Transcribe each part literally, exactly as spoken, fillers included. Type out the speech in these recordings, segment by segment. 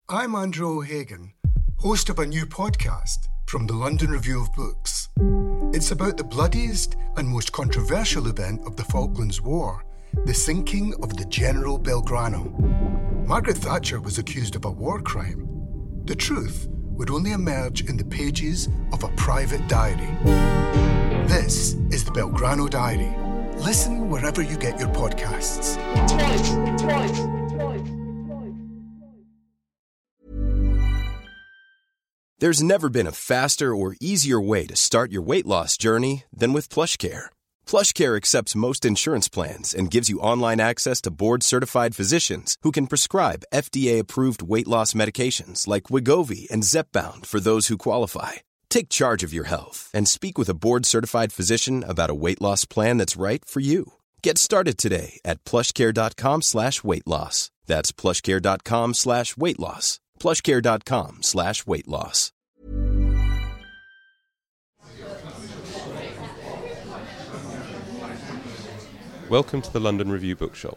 I'm Andrew O'Hagan, host of a new podcast from the London Review of Books. It's about the bloodiest and most controversial event of the Falklands War, the sinking of the General Belgrano. Margaret Thatcher was accused of a war crime. The truth would only emerge in the pages of a private diary. This is the Belgrano Diary. Listen wherever you get your podcasts. Twice, twice, twice, twice. There's never been a faster or easier way to start your weight loss journey than with PlushCare. PlushCare accepts most insurance plans and gives you online access to board-certified physicians who can prescribe F D A-approved weight loss medications like Wegovy and Zepbound for those who qualify. Take charge of your health and speak with a board-certified physician about a weight loss plan that's right for you. Get started today at plushcare.com slash weight loss. That's plushcare.com slash weight loss. plushcare.com slash weight loss. Welcome to the London Review Bookshop.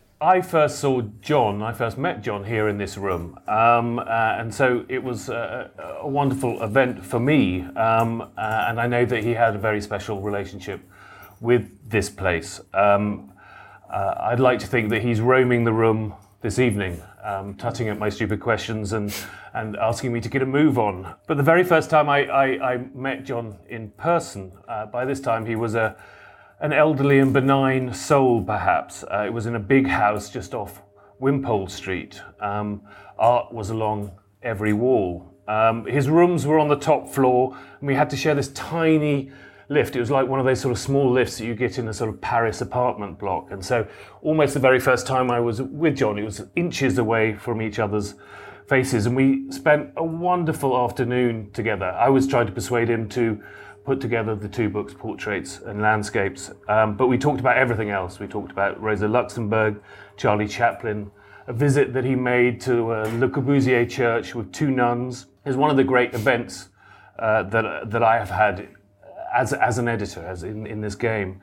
I first saw John, I first met John here in this room, um, uh, and so it was a, a wonderful event for me, um, uh, and I know that he had a very special relationship with this place. Um, uh, I'd like to think that he's roaming the room this evening, um, tutting at my stupid questions and, and asking me to get a move on. But the very first time I, I, I met John in person, uh, by this time he was a an elderly and benign soul, perhaps. Uh, it was in a big house just off Wimpole Street. Um, art was along every wall. Um, his rooms were on the top floor, and we had to share this tiny lift. It was like one of those sort of small lifts that you get in a sort of Paris apartment block. And so almost the very first time I was with John, it was inches away from each other's faces, and we spent a wonderful afternoon together. I was trying to persuade him to put together the two books, Portraits and Landscapes, um, but we talked about everything else. We talked about Rosa Luxemburg, Charlie Chaplin, a visit that he made to uh, Le Corbusier Church with two nuns. It was one of the great events uh, that that I have had as as an editor, as in, in this game.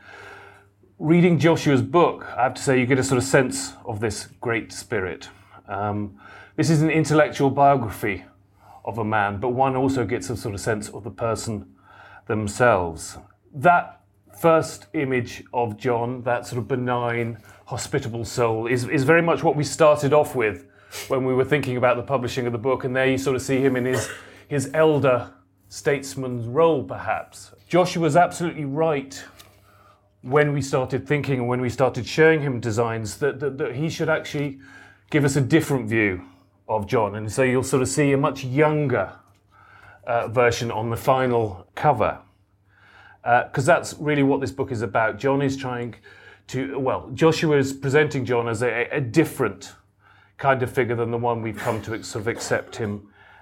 Reading Joshua's book, I have to say you get a sort of sense of this great spirit. Um, this is an intellectual biography of a man, but one also gets a sort of sense of the person themselves. That first image of John, that sort of benign, hospitable soul, is, is very much what we started off with when we were thinking about the publishing of the book, and there you sort of see him in his, his elder statesman's role, perhaps. Joshua was absolutely right when we started thinking and when we started showing him designs that, that, that he should actually give us a different view of John, and so you'll sort of see a much younger Uh, version on the final cover, because uh, that's really what this book is about. John is trying to, well, Joshua is presenting John as a, a different kind of figure than the one we've come to sort of accept him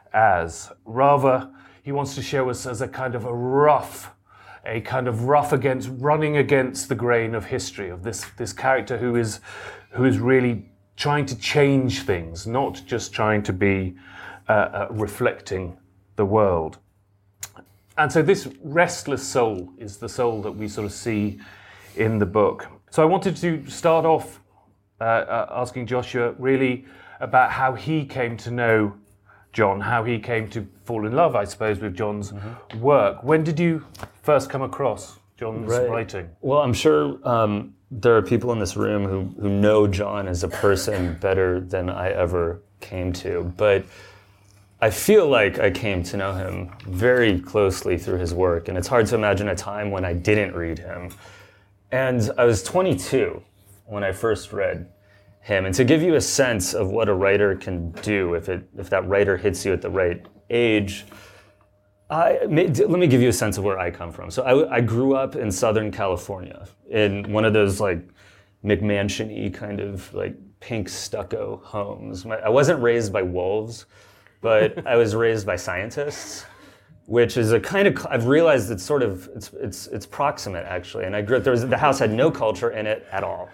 as. Rather, he wants to show us as a kind of a rough, a kind of rough against, running against the grain of history, of this this character who is who is really trying to change things, not just trying to be uh, uh, reflecting the world. And so this restless soul is the soul that we sort of see in the book. So I wanted to start off uh, uh, asking Joshua really about how he came to know John, how he came to fall in love, I suppose, with John's mm-hmm. work. When did you first come across John's right. writing? Well, I'm sure um, there are people in this room who, who know John as a person better than I ever came to, but I feel like I came to know him very closely through his work, and it's hard to imagine a time when I didn't read him. And I was twenty-two when I first read him, and to give you a sense of what a writer can do if it if that writer hits you at the right age, I, let me give you a sense of where I come from. So I, I grew up in Southern California, in one of those like McMansion-y kind of like pink stucco homes. I wasn't raised by wolves, but I was raised by scientists, which is a kind of, I've realized it's sort of, it's it's it's proximate actually. And I grew up, there was, the house had no culture in it at all.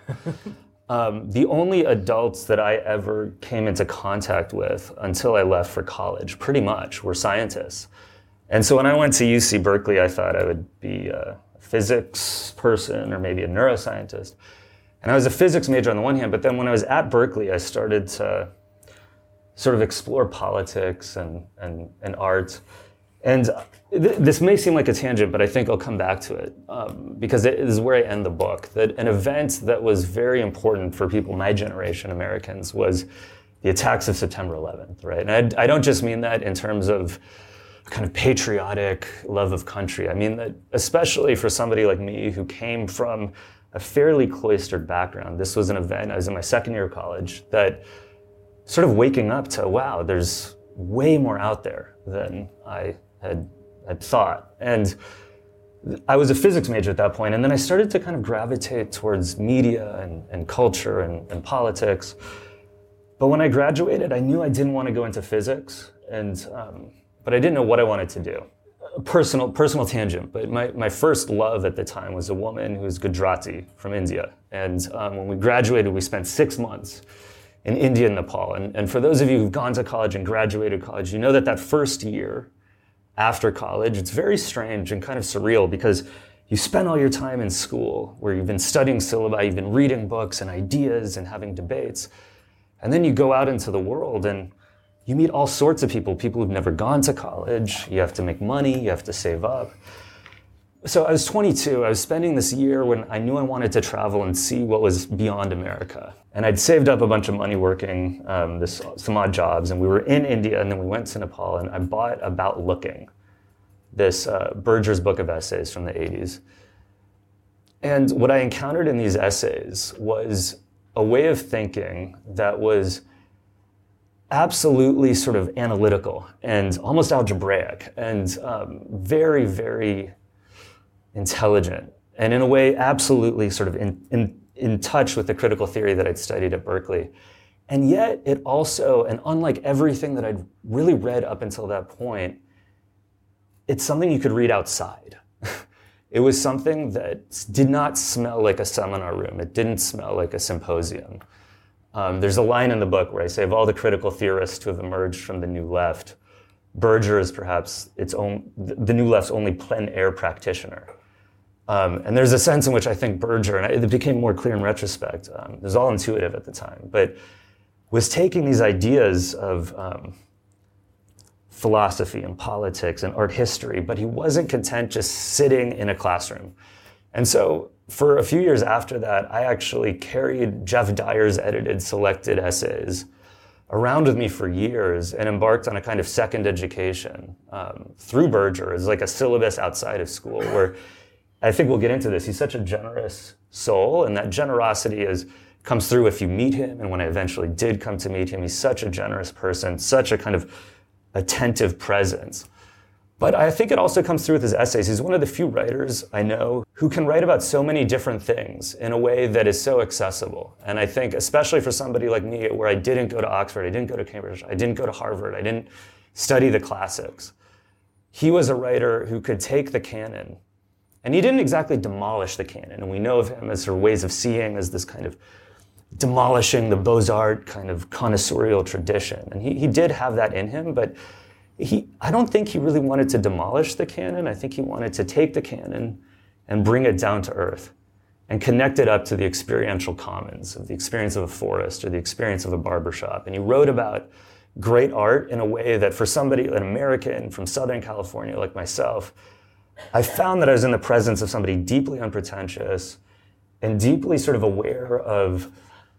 Um, the only adults that I ever came into contact with until I left for college, pretty much, were scientists. And so when I went to U C Berkeley, I thought I would be a physics person or maybe a neuroscientist. And I was a physics major on the one hand, but then when I was at Berkeley, I started to sort of explore politics and, and, and art. And th- this may seem like a tangent, but I think I'll come back to it um, because it is where I end the book. That an event that was very important for people my generation, Americans, was the attacks of September eleventh, right? And I, I don't just mean that in terms of kind of patriotic love of country. I mean that especially for somebody like me who came from a fairly cloistered background. This was an event, I was in my second year of college, that sort of waking up to, wow, there's way more out there than I had, had thought. And I was a physics major at that point, and then I started to kind of gravitate towards media and, and culture and, and politics. But when I graduated, I knew I didn't want to go into physics, and um, but I didn't know what I wanted to do. A personal, personal tangent, but my, my first love at the time was a woman who was Gujarati from India. And um, when we graduated, we spent six months in India and Nepal. And, and for those of you who've gone to college and graduated college, you know that that first year after college, it's very strange and kind of surreal because you spend all your time in school where you've been studying syllabi, you've been reading books and ideas and having debates. And then you go out into the world and you meet all sorts of people, people who've never gone to college. You have to make money, you have to save up. So I was twenty-two, I was spending this year when I knew I wanted to travel and see what was beyond America. And I'd saved up a bunch of money working um, this, some odd jobs, and we were in India, and then we went to Nepal, and I bought About Looking, this uh, Berger's book of essays from the eighties. And what I encountered in these essays was a way of thinking that was absolutely sort of analytical and almost algebraic and um, very, very intelligent, and in a way absolutely sort of in, in, in touch with the critical theory that I'd studied at Berkeley. And yet it also, and unlike everything that I'd really read up until that point, it's something you could read outside. It was something that did not smell like a seminar room. It didn't smell like a symposium. Um, there's a line in the book where I say, of all the critical theorists who have emerged from the New Left, Berger is perhaps its own, the New Left's only plein air practitioner. Um, and there's a sense in which I think Berger, and it became more clear in retrospect, um, it was all intuitive at the time, but was taking these ideas of um, philosophy and politics and art history, but he wasn't content just sitting in a classroom. And so for a few years after that, I actually carried Jeff Dyer's edited selected essays around with me for years and embarked on a kind of second education um, through Berger as like a syllabus outside of school where I think we'll get into this. He's such a generous soul, and that generosity is comes through if you meet him. And when I eventually did come to meet him, he's such a generous person, such a kind of attentive presence. But I think it also comes through with his essays. He's one of the few writers I know who can write about so many different things in a way that is so accessible. And I think, especially for somebody like me, where I didn't go to Oxford, I didn't go to Cambridge, I didn't go to Harvard, I didn't study the classics, he was a writer who could take the canon, and he didn't exactly demolish the canon. And we know of him as sort of ways of seeing as this kind of demolishing the Beaux-Arts kind of connoisseurial tradition. And he, he did have that in him, but He, I don't think he really wanted to demolish the canon. I think he wanted to take the canon and bring it down to earth and connect it up to the experiential commons of the experience of a forest or the experience of a barbershop. And he wrote about great art in a way that for somebody, an American from Southern California like myself, I found that I was in the presence of somebody deeply unpretentious and deeply sort of aware of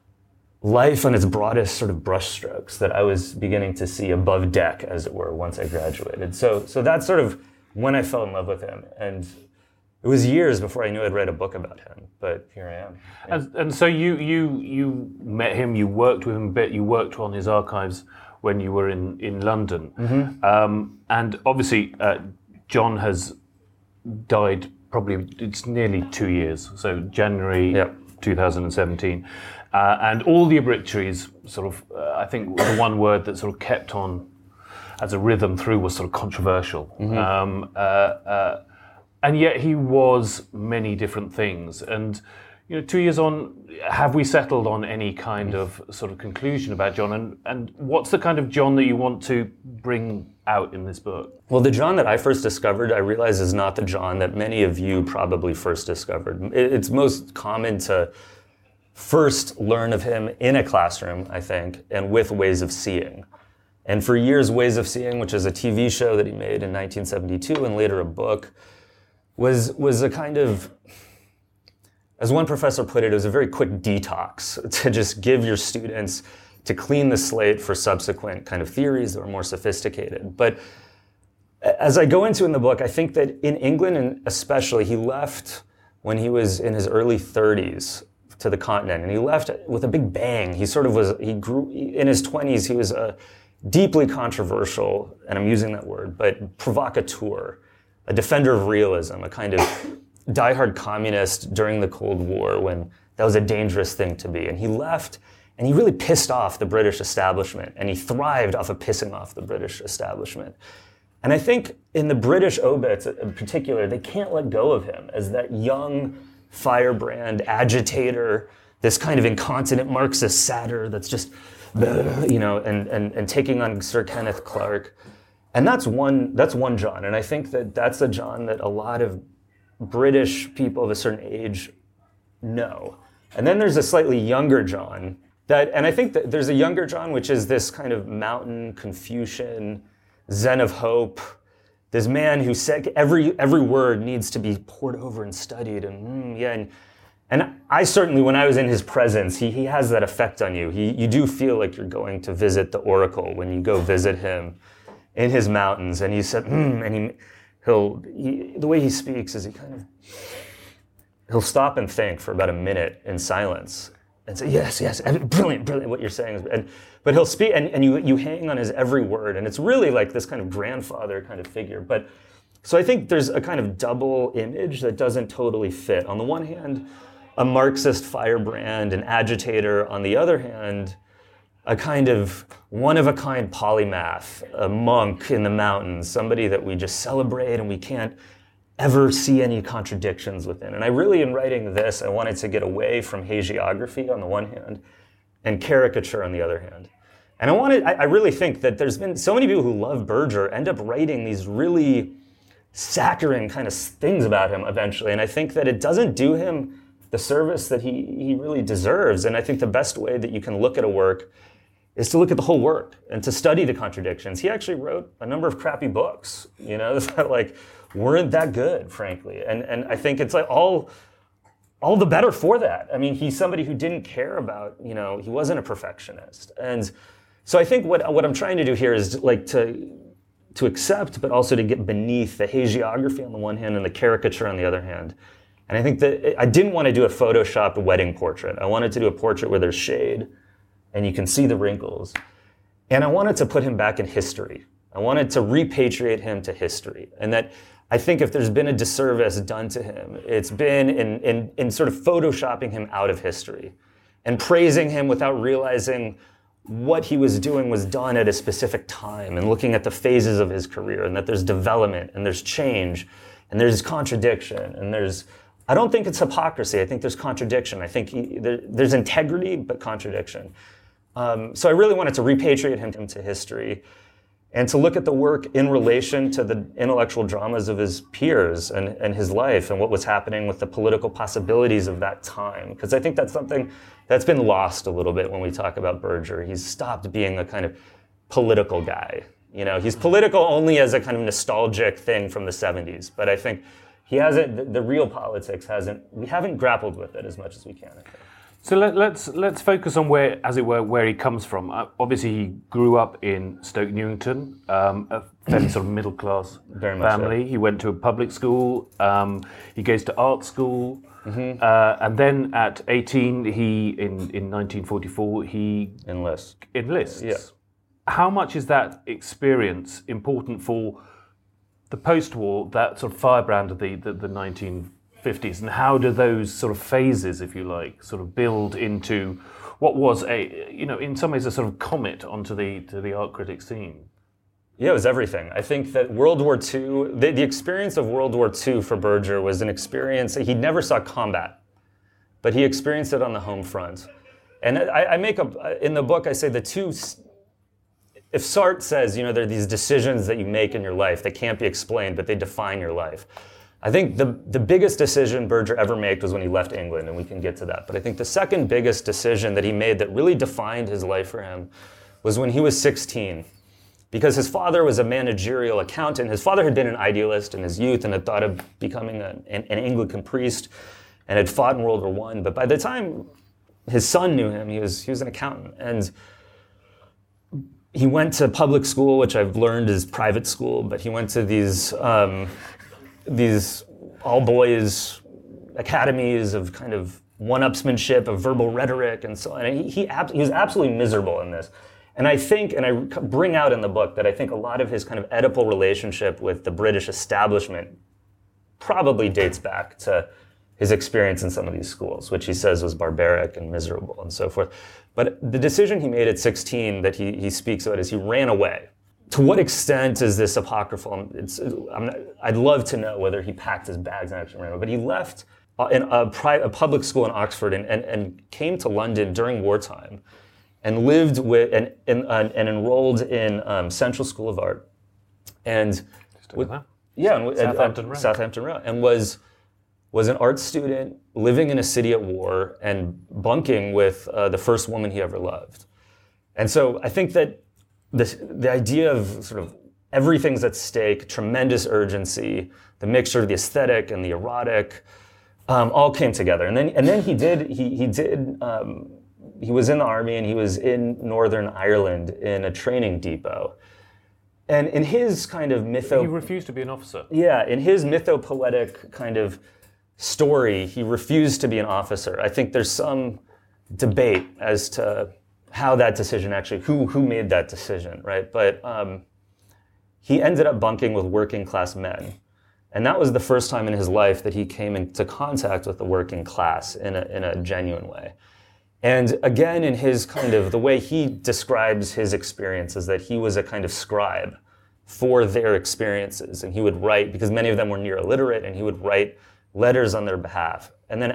life on its broadest sort of brushstrokes that I was beginning to see above deck, as it were, once I graduated. So, so that's sort of when I fell in love with him. And it was years before I knew I'd write a book about him, but here I am. Yeah. And, and so you, you, you met him, you worked with him a bit, you worked on his archives when you were in, in London. Mm-hmm. Um, and obviously, uh, John has died probably, it's nearly two years, so January yep. two thousand seventeen. Uh, and all the obituaries sort of, uh, I think the one word that sort of kept on as a rhythm through was sort of controversial. Mm-hmm. Um, uh, uh, and yet he was many different things. And, you know, two years on, have we settled on any kind of sort of conclusion about John? And, and what's the kind of John that you want to bring out in this book? Well, the John that I first discovered, I realize is not the John that many of you probably first discovered. It's most common to first learn of him in a classroom, I think, and with ways of seeing. And for years, Ways of Seeing, which is a T V show that he made in nineteen seventy-two and later a book, was was a kind of, as one professor put it, it was a very quick detox to just give your students, to clean the slate for subsequent kind of theories that were more sophisticated. But as I go into in the book, I think that in England, and especially, he left when he was in his early thirties to the continent, and he left with a big bang. He sort of was, he grew, in his twenties, he was a deeply controversial, and I'm using that word, but provocateur, a defender of realism, a kind of diehard communist during the Cold War when that was a dangerous thing to be. And he left, and he really pissed off the British establishment, and he thrived off of pissing off the British establishment. And I think in the British obits in particular, they can't let go of him as that young firebrand agitator, this kind of incontinent Marxist satyr that's just, you know, and, and, and taking on Sir Kenneth Clarke. And that's one, that's one John. And I think that that's a John that a lot of British people of a certain age know. And then there's a slightly younger John that, and I think that there's a younger John, which is this kind of mountain Confucian, Zen of hope, this man who said every every word needs to be poured over and studied, and mm, yeah, and, and I certainly, when I was in his presence, he he has that effect on you. He you do feel like you're going to visit the oracle when you go visit him in his mountains, and he said, mm, and he he'll he, the way he speaks is he kind of he'll stop and think for about a minute in silence and say, yes, yes, brilliant, brilliant, what you're saying is, and but he'll speak, and, and you you hang on his every word, and it's really like this kind of grandfather kind of figure. But so I think there's a kind of double image that doesn't totally fit. On the one hand, a Marxist firebrand, an agitator. On the other hand, a kind of one-of-a-kind polymath, a monk in the mountains, somebody that we just celebrate and we can't ever see any contradictions within. And I really, in writing this, I wanted to get away from hagiography on the one hand and caricature on the other hand. And I wanted, I, I really think that there's been so many people who love Berger end up writing these really saccharine kind of things about him eventually. And I think that it doesn't do him the service that he, he really deserves. And I think the best way that you can look at a work is to look at the whole work and to study the contradictions. He actually wrote a number of crappy books, you know, that like weren't that good, frankly. And and I think it's like all all the better for that. I mean, he's somebody who didn't care about, you know, he wasn't a perfectionist. And so I think what what I'm trying to do here is like to to accept, but also to get beneath the hagiography on the one hand and the caricature on the other hand. And I think that I didn't want to do a photoshopped wedding portrait. I wanted to do a portrait where there's shade and you can see the wrinkles. And I wanted to put him back in history. I wanted to repatriate him to history. And that I think if there's been a disservice done to him, it's been in, in, in sort of photoshopping him out of history and praising him without realizing what he was doing was done at a specific time and looking at the phases of his career and that there's development and there's change and there's contradiction and there's, I don't think it's hypocrisy. I think there's contradiction. I think he, there, there's integrity, but contradiction. Um, so I really wanted to repatriate him to history and to look at the work in relation to the intellectual dramas of his peers and, and his life and what was happening with the political possibilities of that time. Because I think that's something that's been lost a little bit when we talk about Berger. He's stopped being a kind of political guy. You know, he's political only as a kind of nostalgic thing from the seventies. But I think he hasn't, the, the real politics hasn't, we haven't grappled with it as much as we can, I think. So let, let's let's focus on where, as it were, where he comes from. Uh, obviously, he grew up in Stoke Newington, um, a fairly sort of middle class family. So. He went to a public school. Um, he goes to art school, mm-hmm. uh, and then at eighteen, he in in nineteen forty-four he enlists. Enlists. Yeah. How much is that experience important for the post-war, that sort of firebrand of the the, the nineteen fifties, and how do those sort of phases, if you like, sort of build into what was a, you know, in some ways a sort of comet onto the to the art critic scene? Yeah, it was everything. I think that World War Two, the, the experience of World War Two for Berger was an experience, he never saw combat, but he experienced it on the home front. And I, I make a, in the book, I say the two, if Sartre says, you know, there are these decisions that you make in your life that can't be explained, but they define your life. I think the, the biggest decision Berger ever made was when he left England, and we can get to that. But I think the second biggest decision that he made that really defined his life for him was when he was sixteen. because his father was a managerial accountant. His father had been an idealist in his youth and had thought of becoming a, an, an Anglican priest and had fought in World War One. But by the time his son knew him, he was he was an accountant. And he went to public school, which I've learned is private school, but he went to these um, these all-boys academies of kind of one-upsmanship, of verbal rhetoric, and so on. And he, he, ab- he was absolutely miserable in this. And I think, and I bring out in the book, that I think a lot of his kind of Oedipal relationship with the British establishment probably dates back to his experience in some of these schools, which he says was barbaric and miserable and so forth. But the decision he made at sixteen that he, he speaks about is he ran away. To what extent is this apocryphal? It's, I'm not, I'd love to know whether he packed his bags and actually ran away. But he left in a, pri- a public school in Oxford and, and, and came to London during wartime and lived with and, and, uh, and enrolled in um, Central School of Art. And with, yeah, and, Southampton uh, Row. Southampton Row, and was was an art student living in a city at war and bunking with uh, the first woman he ever loved. And so I think that this, the idea of sort of everything's at stake, tremendous urgency, the mixture of the aesthetic and the erotic, um, all came together. And then and then he did he he did um, he was in the army and he was in Northern Ireland in a training depot. And in his kind of mytho... He refused to be an officer. Yeah, in his mythopoetic kind of story, he refused to be an officer. I think there's some debate as to how that decision actually, who who made that decision, right? But um, he ended up bunking with working class men. And that was the first time in his life that he came into contact with the working class in a, in a genuine way. And again, in his kind of, the way he describes his experience is that he was a kind of scribe for their experiences. And he would write, because many of them were near illiterate, and he would write letters on their behalf. And then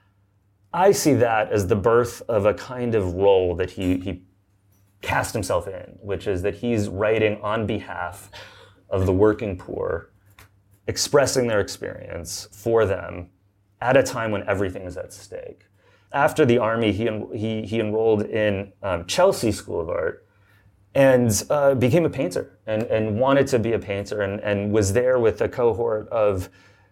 I see that as the birth of a kind of role that he, he cast himself in, which is that he's writing on behalf of the working poor, expressing their experience for them at a time when everything is at stake. After the army, he en- he, he enrolled in um, Chelsea School of Art and uh, became a painter and, and wanted to be a painter and, and was there with a cohort of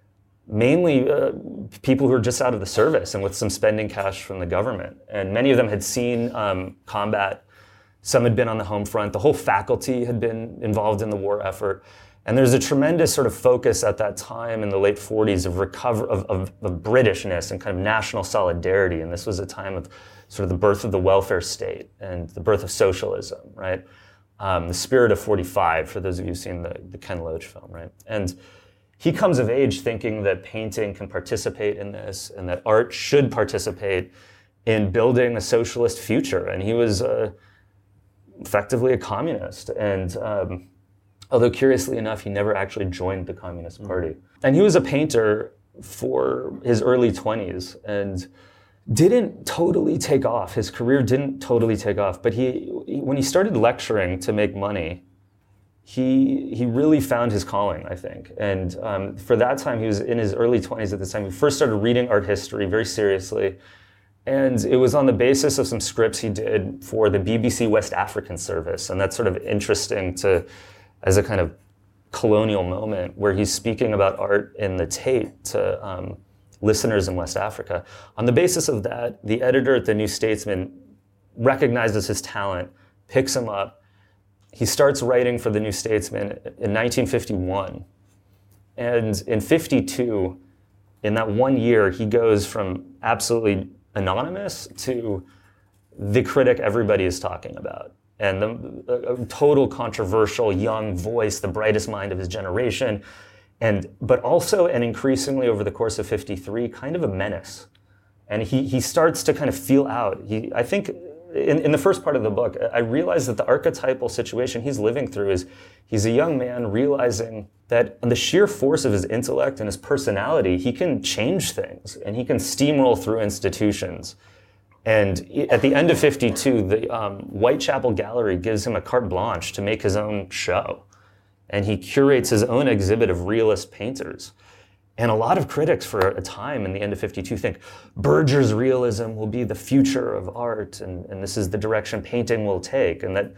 mainly uh, people who were just out of the service and with some spending cash from the government. And many of them had seen um, combat. Some had been on the home front. The whole faculty had been involved in the war effort. And there's a tremendous sort of focus at that time in the late forties of recover of, of, of Britishness and kind of national solidarity. And this was a time of sort of the birth of the welfare state and the birth of socialism, right? Um, the spirit of forty-five, for those of you who've seen the, the Ken Loach film, right? And he comes of age thinking that painting can participate in this and that art should participate in building a socialist future. And he was uh, effectively a communist. And um, although curiously enough, he never actually joined the Communist Party. And he was a painter for his early twenties and didn't totally take off. His career didn't totally take off. But he, when he started lecturing to make money, he he really found his calling, I think. And um, for that time, he was in his early twenties at this time. He first started reading art history very seriously. And it was on the basis of some scripts he did for the B B C West African Service. And that's sort of interesting to, as a kind of colonial moment where he's speaking about art in the Tate to um, listeners in West Africa. On the basis of that, the editor at the New Statesman recognizes his talent, picks him up. He starts writing for the New Statesman in nineteen fifty-one. And in fifty-two, in that one year, he goes from absolutely anonymous to the critic everybody is talking about. And the a, a total controversial young voice, the brightest mind of his generation, and but also, and increasingly over the course of fifty-three, kind of a menace. And he he starts to kind of feel out. He, I think in, in the first part of the book, I realized that the archetypal situation he's living through is he's a young man realizing that on the sheer force of his intellect and his personality, he can change things and he can steamroll through institutions. And at the end of fifty-two, the um, Whitechapel Gallery gives him a carte blanche to make his own show. And he curates his own exhibit of realist painters. And a lot of critics for a time in the end of fifty-two think Berger's realism will be the future of art, and, and this is the direction painting will take. And that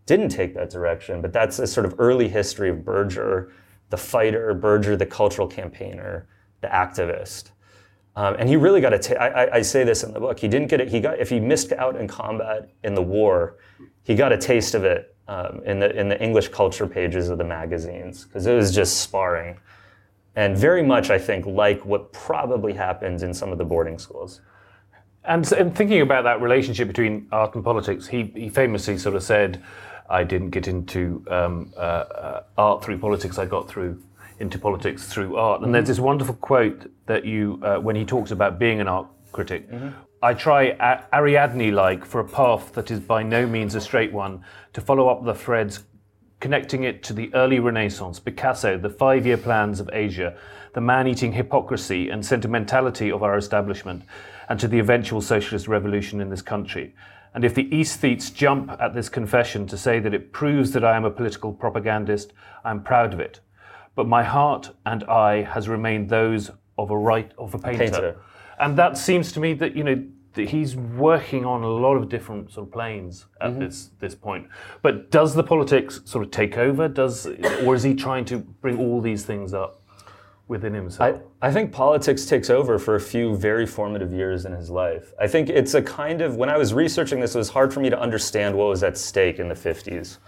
didn't take that direction, but that's a sort of early history of Berger, the fighter, Berger, the cultural campaigner, the activist. Um, and he really got a, ta- I, I say this in the book, he didn't get it, he got, if he missed out in combat in the war, he got a taste of it um, in the in the English culture pages of the magazines, because it was just sparring. And very much, I think, like what probably happened in some of the boarding schools. And, and thinking about that relationship between art and politics, he, he famously sort of said, I didn't get into um, uh, uh, art through politics, I got through into politics through art. And mm-hmm. there's this wonderful quote that you, uh, when he talks about being an art critic, mm-hmm. I try a- Ariadne-like for a path that is by no means a straight one, to follow up the threads, connecting it to the early Renaissance, Picasso, the five-year plans of Asia, the man-eating hypocrisy and sentimentality of our establishment, and to the eventual socialist revolution in this country. And if the aesthetes jump at this confession to say that it proves that I am a political propagandist, I am proud of it. But my heart and eye has remained those of a right of a painter. painter. And that seems to me that, you know, that he's working on a lot of different sort of planes at mm-hmm. this this point. But does the politics sort of take over? Does or is he trying to bring all these things up within himself? I, I think politics takes over for a few very formative years in his life. I think it's a kind of, when I was researching this, it was hard for me to understand what was at stake in the fifties.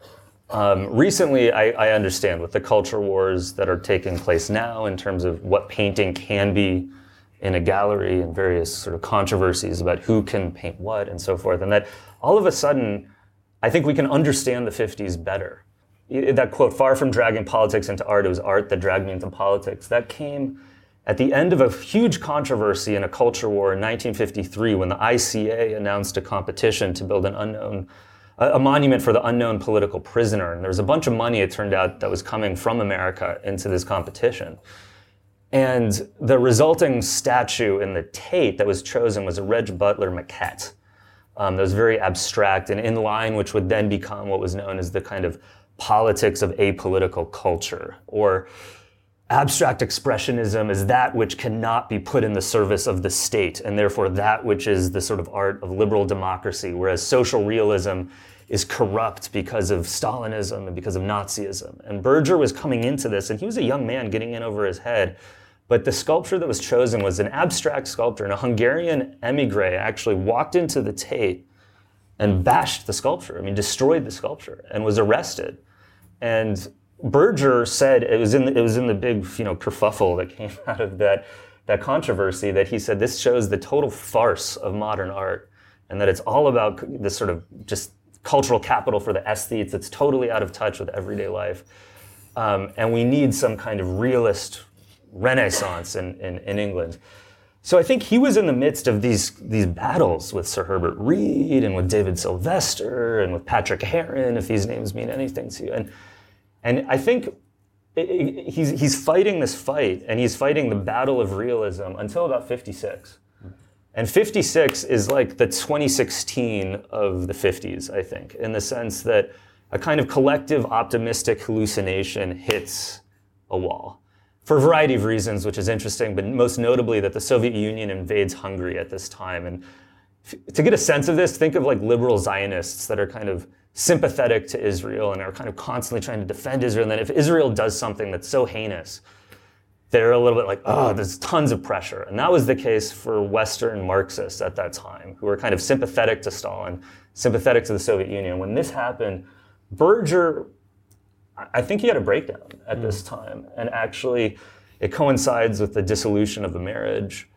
Um, recently, I, I understand with the culture wars that are taking place now in terms of what painting can be in a gallery and various sort of controversies about who can paint what and so forth. And that all of a sudden, I think we can understand the fifties better. That quote, far from dragging politics into art, it was art that dragged me into politics. That came at the end of a huge controversy in a culture war in nineteen fifty-three when the I C A announced a competition to build an unknown a monument for the unknown political prisoner. And there was a bunch of money, it turned out, that was coming from America into this competition. And the resulting statue in the Tate that was chosen was a Reg Butler maquette um, that was very abstract and in line, which would then become what was known as the kind of politics of apolitical culture, or abstract expressionism is that which cannot be put in the service of the state, and therefore that which is the sort of art of liberal democracy, whereas social realism is corrupt because of Stalinism and because of Nazism. And Berger was coming into this, and he was a young man getting in over his head, but the sculpture that was chosen was an abstract sculptor, and a Hungarian emigre actually walked into the Tate and bashed the sculpture, I mean, destroyed the sculpture, and was arrested. And Berger said, it was in the, it was in the big, you know, kerfuffle that came out of that, that controversy, that he said this shows the total farce of modern art, and that it's all about this sort of just cultural capital for the aesthetes. It's totally out of touch with everyday life. Um, and we need some kind of realist renaissance in, in, in England. So I think he was in the midst of these these battles with Sir Herbert Reed and with David Sylvester and with Patrick Heron, if these names mean anything to you. And and I think it, it, he's he's fighting this fight, and he's fighting the battle of realism until about fifty-six. And fifty-six is like the twenty sixteen of the fifties, I think, in the sense that a kind of collective optimistic hallucination hits a wall. For a variety of reasons, which is interesting, but most notably that the Soviet Union invades Hungary at this time. And f- to get a sense of this, think of like liberal Zionists that are kind of sympathetic to Israel and are kind of constantly trying to defend Israel. And then if Israel does something that's so heinous, they're a little bit like, oh, there's tons of pressure. And that was the case for Western Marxists at that time, who were kind of sympathetic to Stalin, sympathetic to the Soviet Union. When this happened, Berger, I think he had a breakdown at mm. this time. And actually, it coincides with the dissolution of the marriage.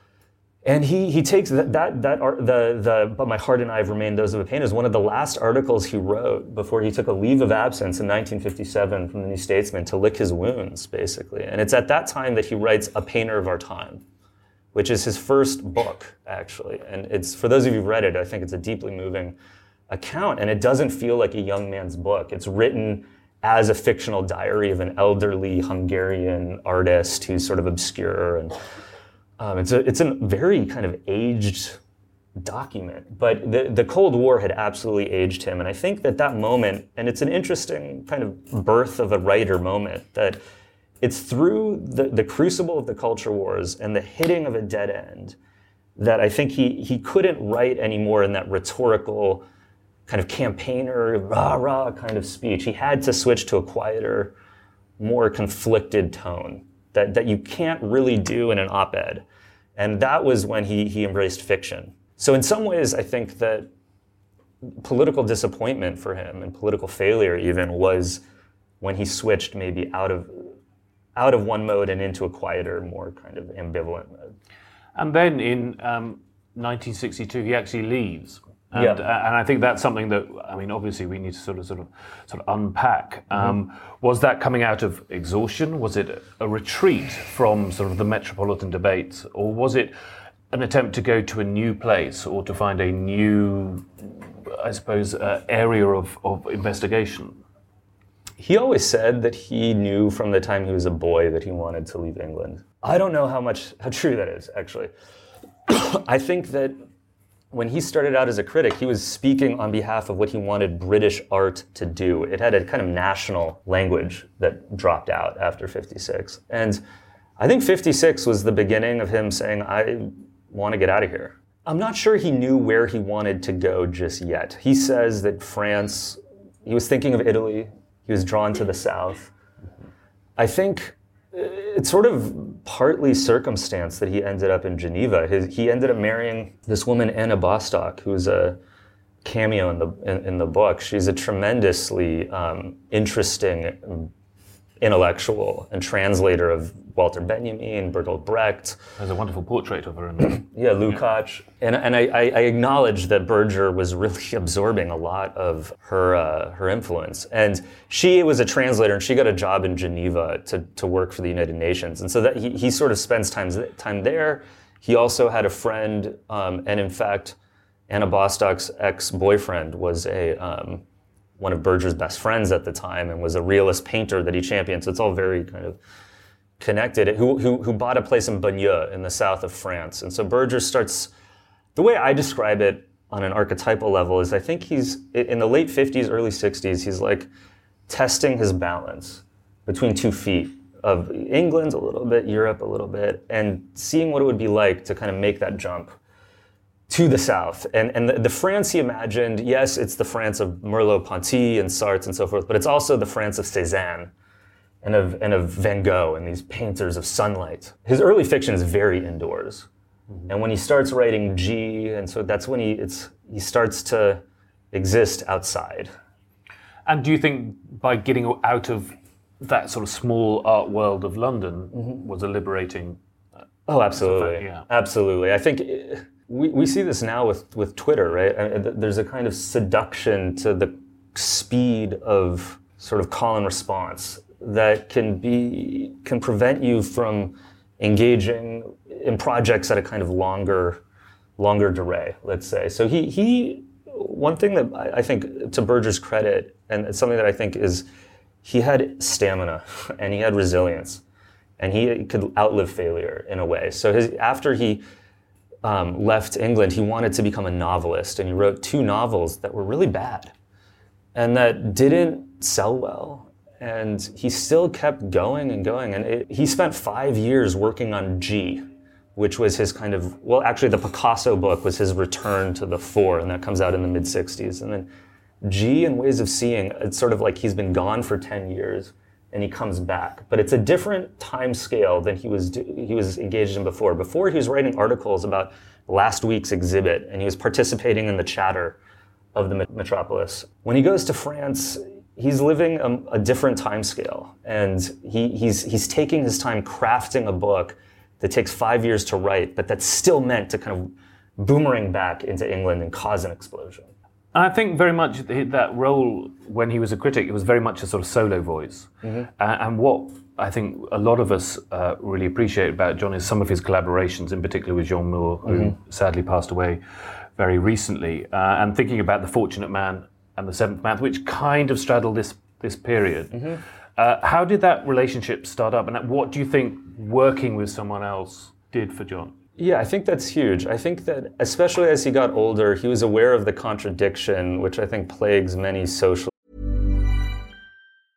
And he he takes that, that, that art, the, the But My Heart and I Have Remained Those of a Painter, is one of the last articles he wrote before he took a leave of absence in nineteen fifty-seven from the New Statesman to lick his wounds, basically. And it's at that time that he writes A Painter of Our Time, which is his first book, actually. And it's, for those of you who've read it, I think it's a deeply moving account. And it doesn't feel like a young man's book. It's written as a fictional diary of an elderly Hungarian artist who's sort of obscure. And um, it's a it's a very kind of aged document. But the, the Cold War had absolutely aged him. And I think that that moment, and it's an interesting kind of birth of a writer moment, that it's through the, the crucible of the culture wars and the hitting of a dead end that I think he he couldn't write anymore in that rhetorical kind of campaigner, rah-rah kind of speech. He had to switch to a quieter, more conflicted tone that, that you can't really do in an op-ed. And that was when he, he embraced fiction. So in some ways, I think that political disappointment for him and political failure even was when he switched maybe out of out of one mode and into a quieter, more kind of ambivalent mode. And then in um, nineteen sixty-two, he actually leaves. And, yeah. uh, and I think that's something that, I mean, obviously we need to sort of sort of, sort of unpack. Um, mm-hmm. Was that coming out of exhaustion? Was it a retreat from sort of the metropolitan debates? Or was it an attempt to go to a new place or to find a new, I suppose, uh, area of, of investigation? He always said that he knew from the time he was a boy that he wanted to leave England. I don't know how much, how true that is, actually. I think that when he started out as a critic, he was speaking on behalf of what he wanted British art to do. It had a kind of national language that dropped out after fifty-six. And I think fifty-six was the beginning of him saying, I want to get out of here. I'm not sure he knew where he wanted to go just yet. He says that France, he was thinking of Italy, he was drawn to the south. I think it's sort of partly circumstance that he ended up in Geneva. His, he ended up marrying this woman, Anna Bostock, who's a cameo in the in, in the book. She's a tremendously um, interesting intellectual and translator of Walter Benjamin, Bertolt Brecht. There's a wonderful portrait of her in there. Yeah, Lukács. Yeah. And, and I, I acknowledge that Berger was really absorbing a lot of her uh, her influence. And she was a translator, and she got a job in Geneva to, to work for the United Nations. And so that he, he sort of spends time, time there. He also had a friend, um, and in fact, Anna Bostock's ex-boyfriend was a um, one of Berger's best friends at the time and was a realist painter that he championed. So it's all very kind of connected, who, who, who bought a place in Bagneux in the south of France. And so Berger starts, the way I describe it on an archetypal level is I think he's, in the late fifties, early sixties, he's like testing his balance between two feet of England a little bit, Europe a little bit, and seeing what it would be like to kind of make that jump to the south. And, and the, the France he imagined, yes, it's the France of Merleau-Ponty and Sartre and so forth, but it's also the France of Cézanne and of, and of Van Gogh and these painters of sunlight. His early fiction is very indoors. Mm-hmm. And when he starts writing G, and so that's when he it's he starts to exist outside. And do you think by getting out of that sort of small art world of London mm-hmm. was a liberating? Uh, oh, absolutely. Yeah. Absolutely. I think it, we, we see this now with, with Twitter, right? I mean, there's a kind of seduction to the speed of sort of call and response that can be can prevent you from engaging in projects at a kind of longer longer durée, let's say. So he he one thing that I, I think to Berger's credit, and it's something that I think is he had stamina and he had resilience and he could outlive failure in a way. So his after he um, left England, he wanted to become a novelist, and he wrote two novels that were really bad and that didn't sell well. And he still kept going and going. And it, he spent five years working on G, which was his kind of, well, actually the Picasso book was his return to the fore, and that comes out in the mid sixties. And then G and Ways of Seeing, it's sort of like he's been gone for ten years and he comes back. But it's a different time scale than he was he was engaged in before. Before he was writing articles about last week's exhibit, and he was participating in the chatter of the metropolis. When he goes to France, he's living a, a different time scale, and he, he's he's taking his time crafting a book that takes five years to write, but that's still meant to kind of boomerang back into England and cause an explosion. And I think very much that role when he was a critic, it was very much a sort of solo voice. Mm-hmm. Uh, and what I think a lot of us uh, really appreciate about John is some of his collaborations, in particular with Jean Moore, who mm-hmm. sadly passed away very recently. Uh, and thinking about The Fortunate Man and The Seventh Man, which kind of straddle this this period. Mm-hmm. Uh, how did that relationship start up, and what do you think working with someone else did for John? Yeah, I think that's huge. I think that especially as he got older, he was aware of the contradiction, which I think plagues many social.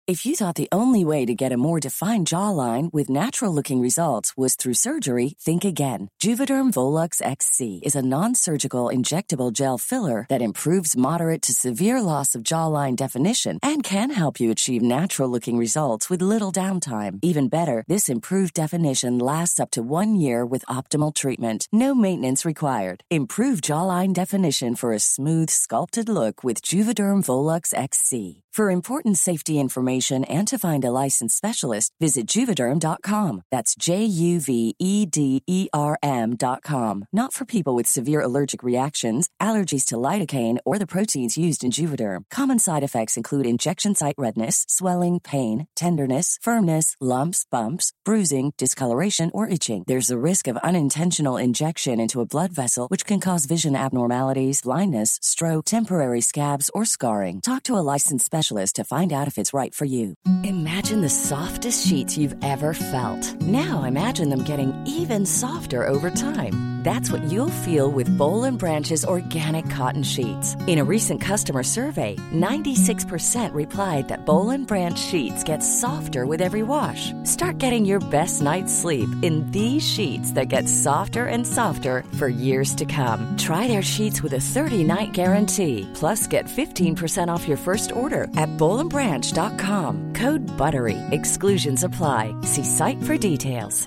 If you thought the only way to get a more defined jawline with natural-looking results was through surgery, think again. Juvederm Volux X C is a non-surgical injectable gel filler that improves moderate to severe loss of jawline definition and can help you achieve natural-looking results with little downtime. Even better, this improved definition lasts up to one year with optimal treatment. No maintenance required. Improve jawline definition for a smooth, sculpted look with Juvederm Volux X C. For important safety information and to find a licensed specialist, visit Juvederm dot com. That's J U V E D E R M dot com. Not for people with severe allergic reactions, allergies to lidocaine, or the proteins used in Juvederm. Common side effects include injection site redness, swelling, pain, tenderness, firmness, lumps, bumps, bruising, discoloration, or itching. There's a risk of unintentional injection into a blood vessel, which can cause vision abnormalities, blindness, stroke, temporary scabs, or scarring. Talk to a licensed specialist to find out if it's right for you. Imagine the softest sheets you've ever felt. Now imagine them getting even softer over time. That's what you'll feel with Boll and Branch's organic cotton sheets. In a recent customer survey, ninety-six percent replied that Boll and Branch sheets get softer with every wash. Start getting your best night's sleep in these sheets that get softer and softer for years to come. Try their sheets with a thirty-night guarantee. Plus, get fifteen percent off your first order at boll and branch dot com. Code BUTTERY. Exclusions apply. See site for details.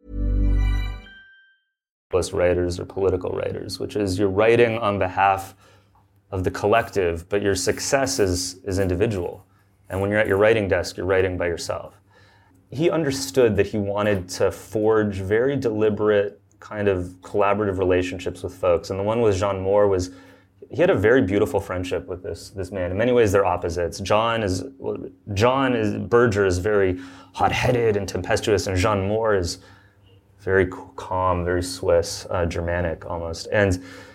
Writers or political writers, which is you're writing on behalf of the collective, but your success is, is individual. And when you're at your writing desk, you're writing by yourself. He understood that he wanted to forge very deliberate kind of collaborative relationships with folks. And the one with Jean Moore was, he had a very beautiful friendship with this, this man. In many ways, they're opposites. John is, John is, Berger is very hot-headed and tempestuous, and Jean Moore is very calm, very Swiss, uh, Germanic almost. And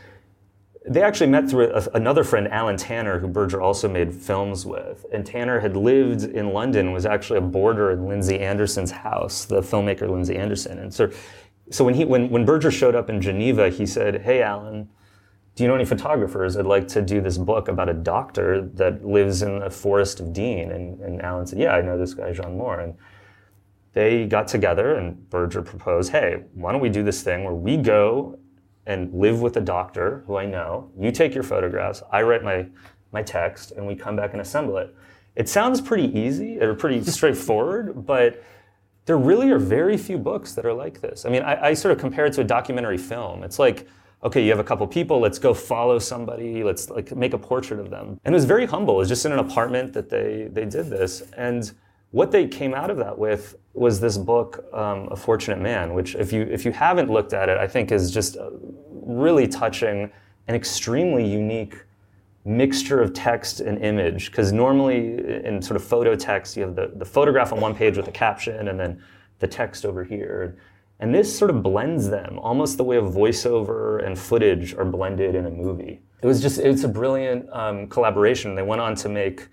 they actually met through a, another friend, Alan Tanner, who Berger also made films with. And Tanner had lived in London, was actually a boarder in Lindsay Anderson's house, the filmmaker Lindsay Anderson. And so, so when he when, when Berger showed up in Geneva, he said, "Hey, Alan, do you know any photographers? I'd like to do this book about a doctor that lives in the Forest of Dean." And, and Alan said, "Yeah, I know this guy, Jean Moore." And they got together and Berger proposed, "Hey, why don't we do this thing where we go and live with a doctor who I know, you take your photographs, I write my, my text, and we come back and assemble it." It sounds pretty easy or pretty straightforward, but there really are very few books that are like this. I mean, I, I sort of compare it to a documentary film. It's like, okay, you have a couple people, let's go follow somebody, let's like make a portrait of them. And it was very humble. It was just in an apartment that they, they did this. And what they came out of that with was this book, um, A Fortunate Man, which if you if you haven't looked at it, I think is just a really touching and extremely unique mixture of text and image. Because normally in sort of photo text, you have the, the photograph on one page with a caption and then the text over here. And this sort of blends them, almost the way a voiceover and footage are blended in a movie. It was just, it's a brilliant um, collaboration. They went on to make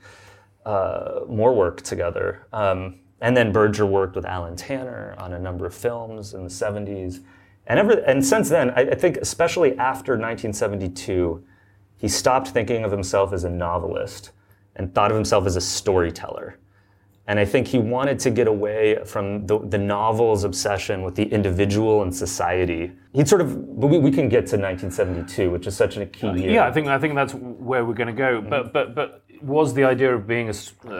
Uh, more work together. Um, and then Berger worked with Alan Tanner on a number of films in the seventies. And ever, and since then, I, I think especially after nineteen seventy-two, he stopped thinking of himself as a novelist and thought of himself as a storyteller. And I think he wanted to get away from the, the novel's obsession with the individual and society. He'd sort of, but we, we can get to nineteen seventy-two, which is such a key year. Yeah, I think I think that's where we're going to go. Mm-hmm. But but but was the idea of being a,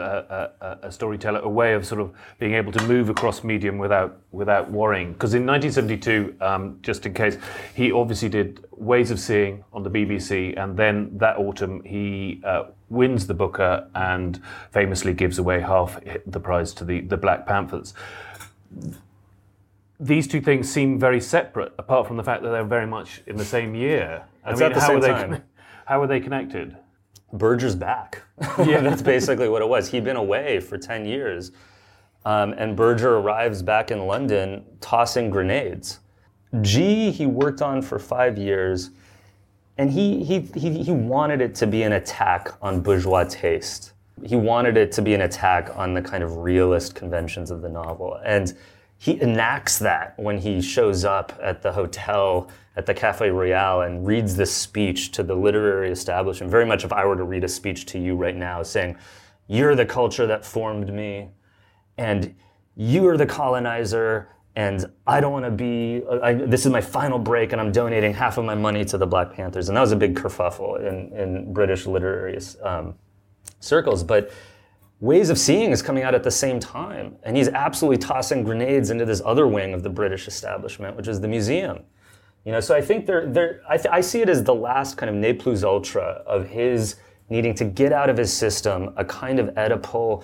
a, a storyteller a way of sort of being able to move across medium without without worrying? Because in nineteen seventy-two, um, just in case, he obviously did Ways of Seeing on the B B C, and then that autumn he uh, wins the Booker and famously gives away half the prize to the, the Black Panthers. These two things seem very separate, apart from the fact that they're very much in the same year. That's I mean, at the how same are they, time. How are they connected? Berger's back. Yeah, that's basically what it was. He'd been away for ten years, um, and Berger arrives back in London tossing grenades. G, he worked on for five years, and he, he, he, he wanted it to be an attack on bourgeois taste. He wanted it to be an attack on the kind of realist conventions of the novel. And he enacts that when he shows up at the hotel at the Café Royal and reads this speech to the literary establishment. Very much if I were to read a speech to you right now saying, you're the culture that formed me, and you are the colonizer, and I don't want to be, I, this is my final break, and I'm donating half of my money to the Black Panthers. And that was a big kerfuffle in, in British literary um, circles. But Ways of Seeing is coming out at the same time, and he's absolutely tossing grenades into this other wing of the British establishment, which is the museum. You know, so I think they're, they're, I, th- I see it as the last kind of ne plus ultra of his needing to get out of his system a kind of Oedipal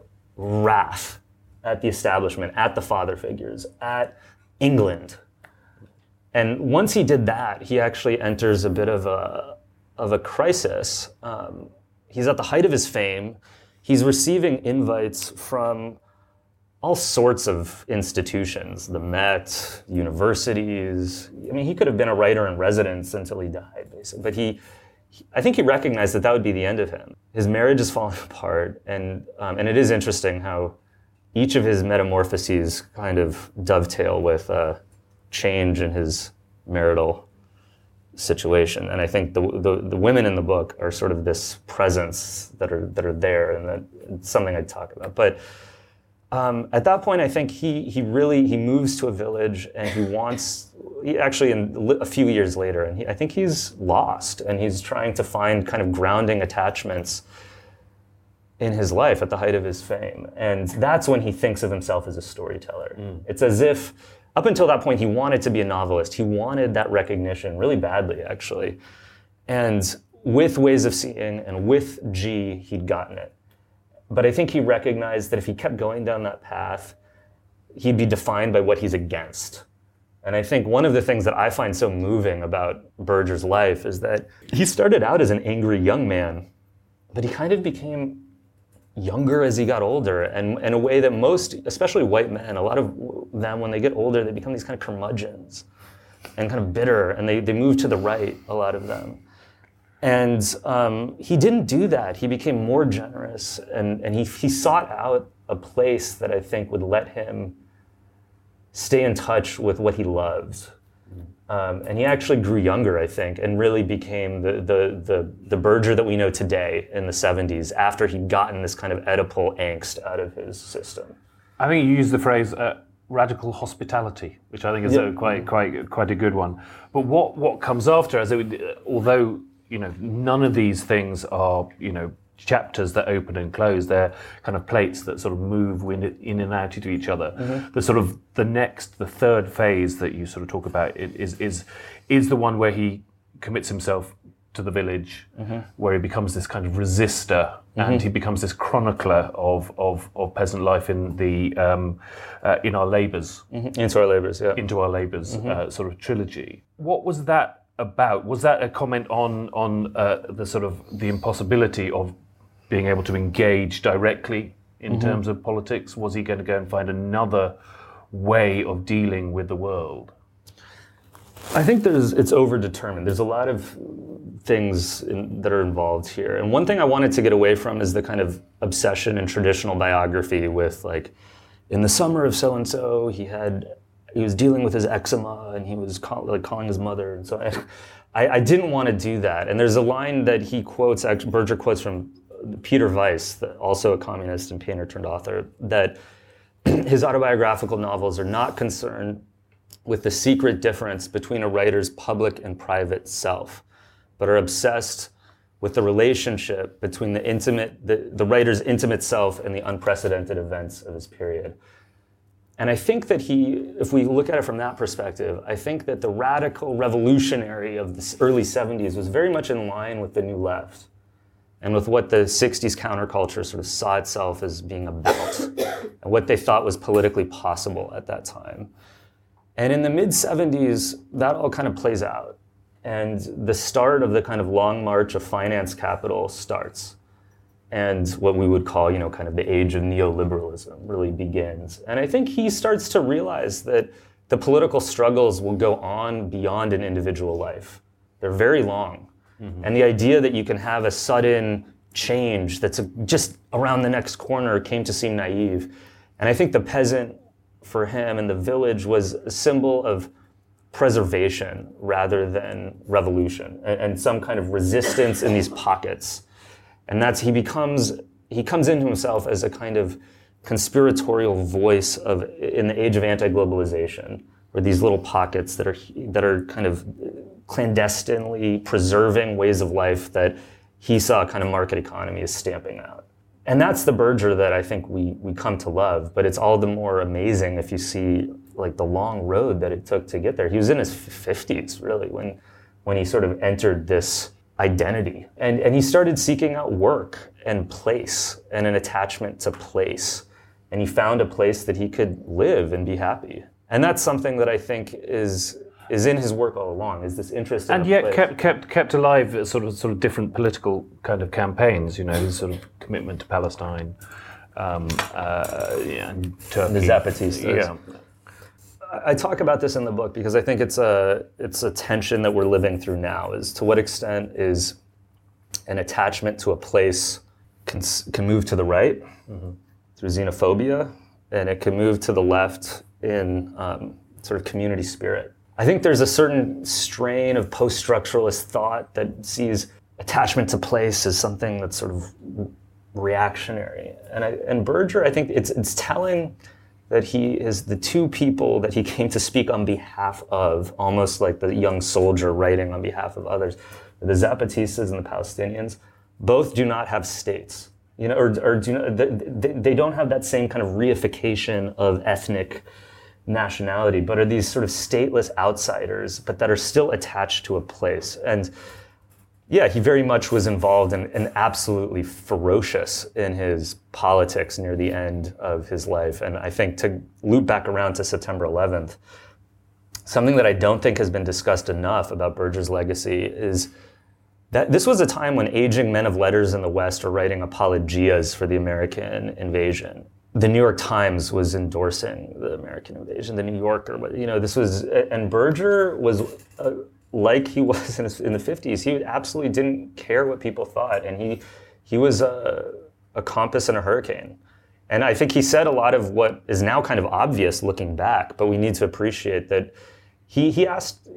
wrath at the establishment, at the father figures, at England. And once he did that, he actually enters a bit of a, of a crisis. Um, he's at the height of his fame. He's receiving invites from all sorts of institutions, the Met, universities. I mean, he could have been a writer in residence until he died, basically. But he, he I think he recognized that that would be the end of him. His marriage is falling apart, and um, and it is interesting how each of his metamorphoses kind of dovetail with a change in his marital situation. And I think the, the the women in the book are sort of this presence that are that are there, and that it's something I'd talk about. But um, at that point, I think he he really he moves to a village, and he wants he actually in a few years later, and he, I think he's lost, and he's trying to find kind of grounding attachments in his life at the height of his fame. And that's when he thinks of himself as a storyteller. Mm. It's as if, up until that point, he wanted to be a novelist. He wanted that recognition really badly, actually. And with Ways of Seeing and with G, he'd gotten it. But I think he recognized that if he kept going down that path, he'd be defined by what he's against. And I think one of the things that I find so moving about Berger's life is that he started out as an angry young man, but he kind of became younger as he got older, and in a way that most, especially white men, a lot of them, when they get older, they become these kind of curmudgeons and kind of bitter, and they, they move to the right, a lot of them. And um, he didn't do that. He became more generous, and, and he, he sought out a place that I think would let him stay in touch with what he loved. Um, and he actually grew younger, I think, and really became the, the the the Berger that we know today in the seventies, after he'd gotten this kind of Oedipal angst out of his system. I think you used the phrase uh, radical hospitality, which I think is Yeah. a quite quite quite a good one. But what what comes after, as it, although you know none of these things are you know chapters that open and close, they're kind of plates that sort of move in and out to each other. Mm-hmm. The sort of the next, the third phase that you sort of talk about is is is the one where he commits himself to the village, mm-hmm. where he becomes this kind of resistor, mm-hmm. and he becomes this chronicler of of, of peasant life in the um, uh, in our labours, mm-hmm. into our labours, yeah, into our labours, mm-hmm. uh, sort of trilogy. What was that about? Was that a comment on on uh, the sort of the impossibility of being able to engage directly in mm-hmm. terms of politics? Was he going to go and find another way of dealing with the world? I think there's it's overdetermined. There's a lot of things in, that are involved here. And one thing I wanted to get away from is the kind of obsession in traditional biography with, like, in the summer of so-and-so, he had he was dealing with his eczema, and he was call, like calling his mother. And so I, I didn't want to do that. And there's a line that he quotes, actually, Berger quotes from Peter Weiss, also a communist and painter turned author, that his autobiographical novels are not concerned with the secret difference between a writer's public and private self, but are obsessed with the relationship between the intimate, the, the writer's intimate self and the unprecedented events of his period. And I think that he, if we look at it from that perspective, I think that the radical revolutionary of the early seventies was very much in line with the New Left and with what the sixties counterculture sort of saw itself as being about, and what they thought was politically possible at that time. And in the mid-seventies, that all kind of plays out. And the start of the kind of long march of finance capital starts. And what we would call, you know, kind of the age of neoliberalism really begins. And I think he starts to realize that the political struggles will go on beyond an individual life. They're very long. Mm-hmm. And the idea that you can have a sudden change that's just around the next corner came to seem naive. And I think the peasant, for him, and the village was a symbol of preservation rather than revolution, and, and some kind of resistance in these pockets. And that's, he becomes he comes into himself as a kind of conspiratorial voice of in the age of anti-globalization, where these little pockets that are that are kind of clandestinely preserving ways of life that he saw kind of market economy as stamping out. And that's the Berger that I think we we come to love, but it's all the more amazing if you see like the long road that it took to get there. He was in his fifties, really, when when he sort of entered this identity. And and he started seeking out work and place and an attachment to place. And he found a place that he could live and be happy. And that's something that I think is is in his work all along, is this interest in and a yet place. kept kept kept alive at sort of sort of different political kind of campaigns, you know, his sort of commitment to Palestine, um, uh, yeah, and Turkey. The Zapatistas. Yeah. I talk about this in the book because I think it's a it's a tension that we're living through now, is to what extent is an attachment to a place can, can move to the right mm-hmm. through xenophobia, and it can move to the left in um, sort of community spirit. I think there's a certain strain of post-structuralist thought that sees attachment to place as something that's sort of reactionary. And I, and Berger, I think it's it's telling that he is the two people that he came to speak on behalf of, almost like the young soldier writing on behalf of others. The Zapatistas and the Palestinians both do not have states, you know, or, or do not, they, they don't have that same kind of reification of ethnic nationality, but are these sort of stateless outsiders, but that are still attached to a place. And yeah, he very much was involved in, and absolutely ferocious in his politics near the end of his life. And I think to loop back around to September eleventh, something that I don't think has been discussed enough about Berger's legacy is that this was a time when aging men of letters in the West are writing apologias for the American invasion. The New York Times was endorsing the American invasion, the New Yorker, you know, this was, and Berger was, uh, like he was in, his, in the fifties, he absolutely didn't care what people thought, and he he was a, a compass in a hurricane. And I think he said a lot of what is now kind of obvious looking back, but we need to appreciate that he he asked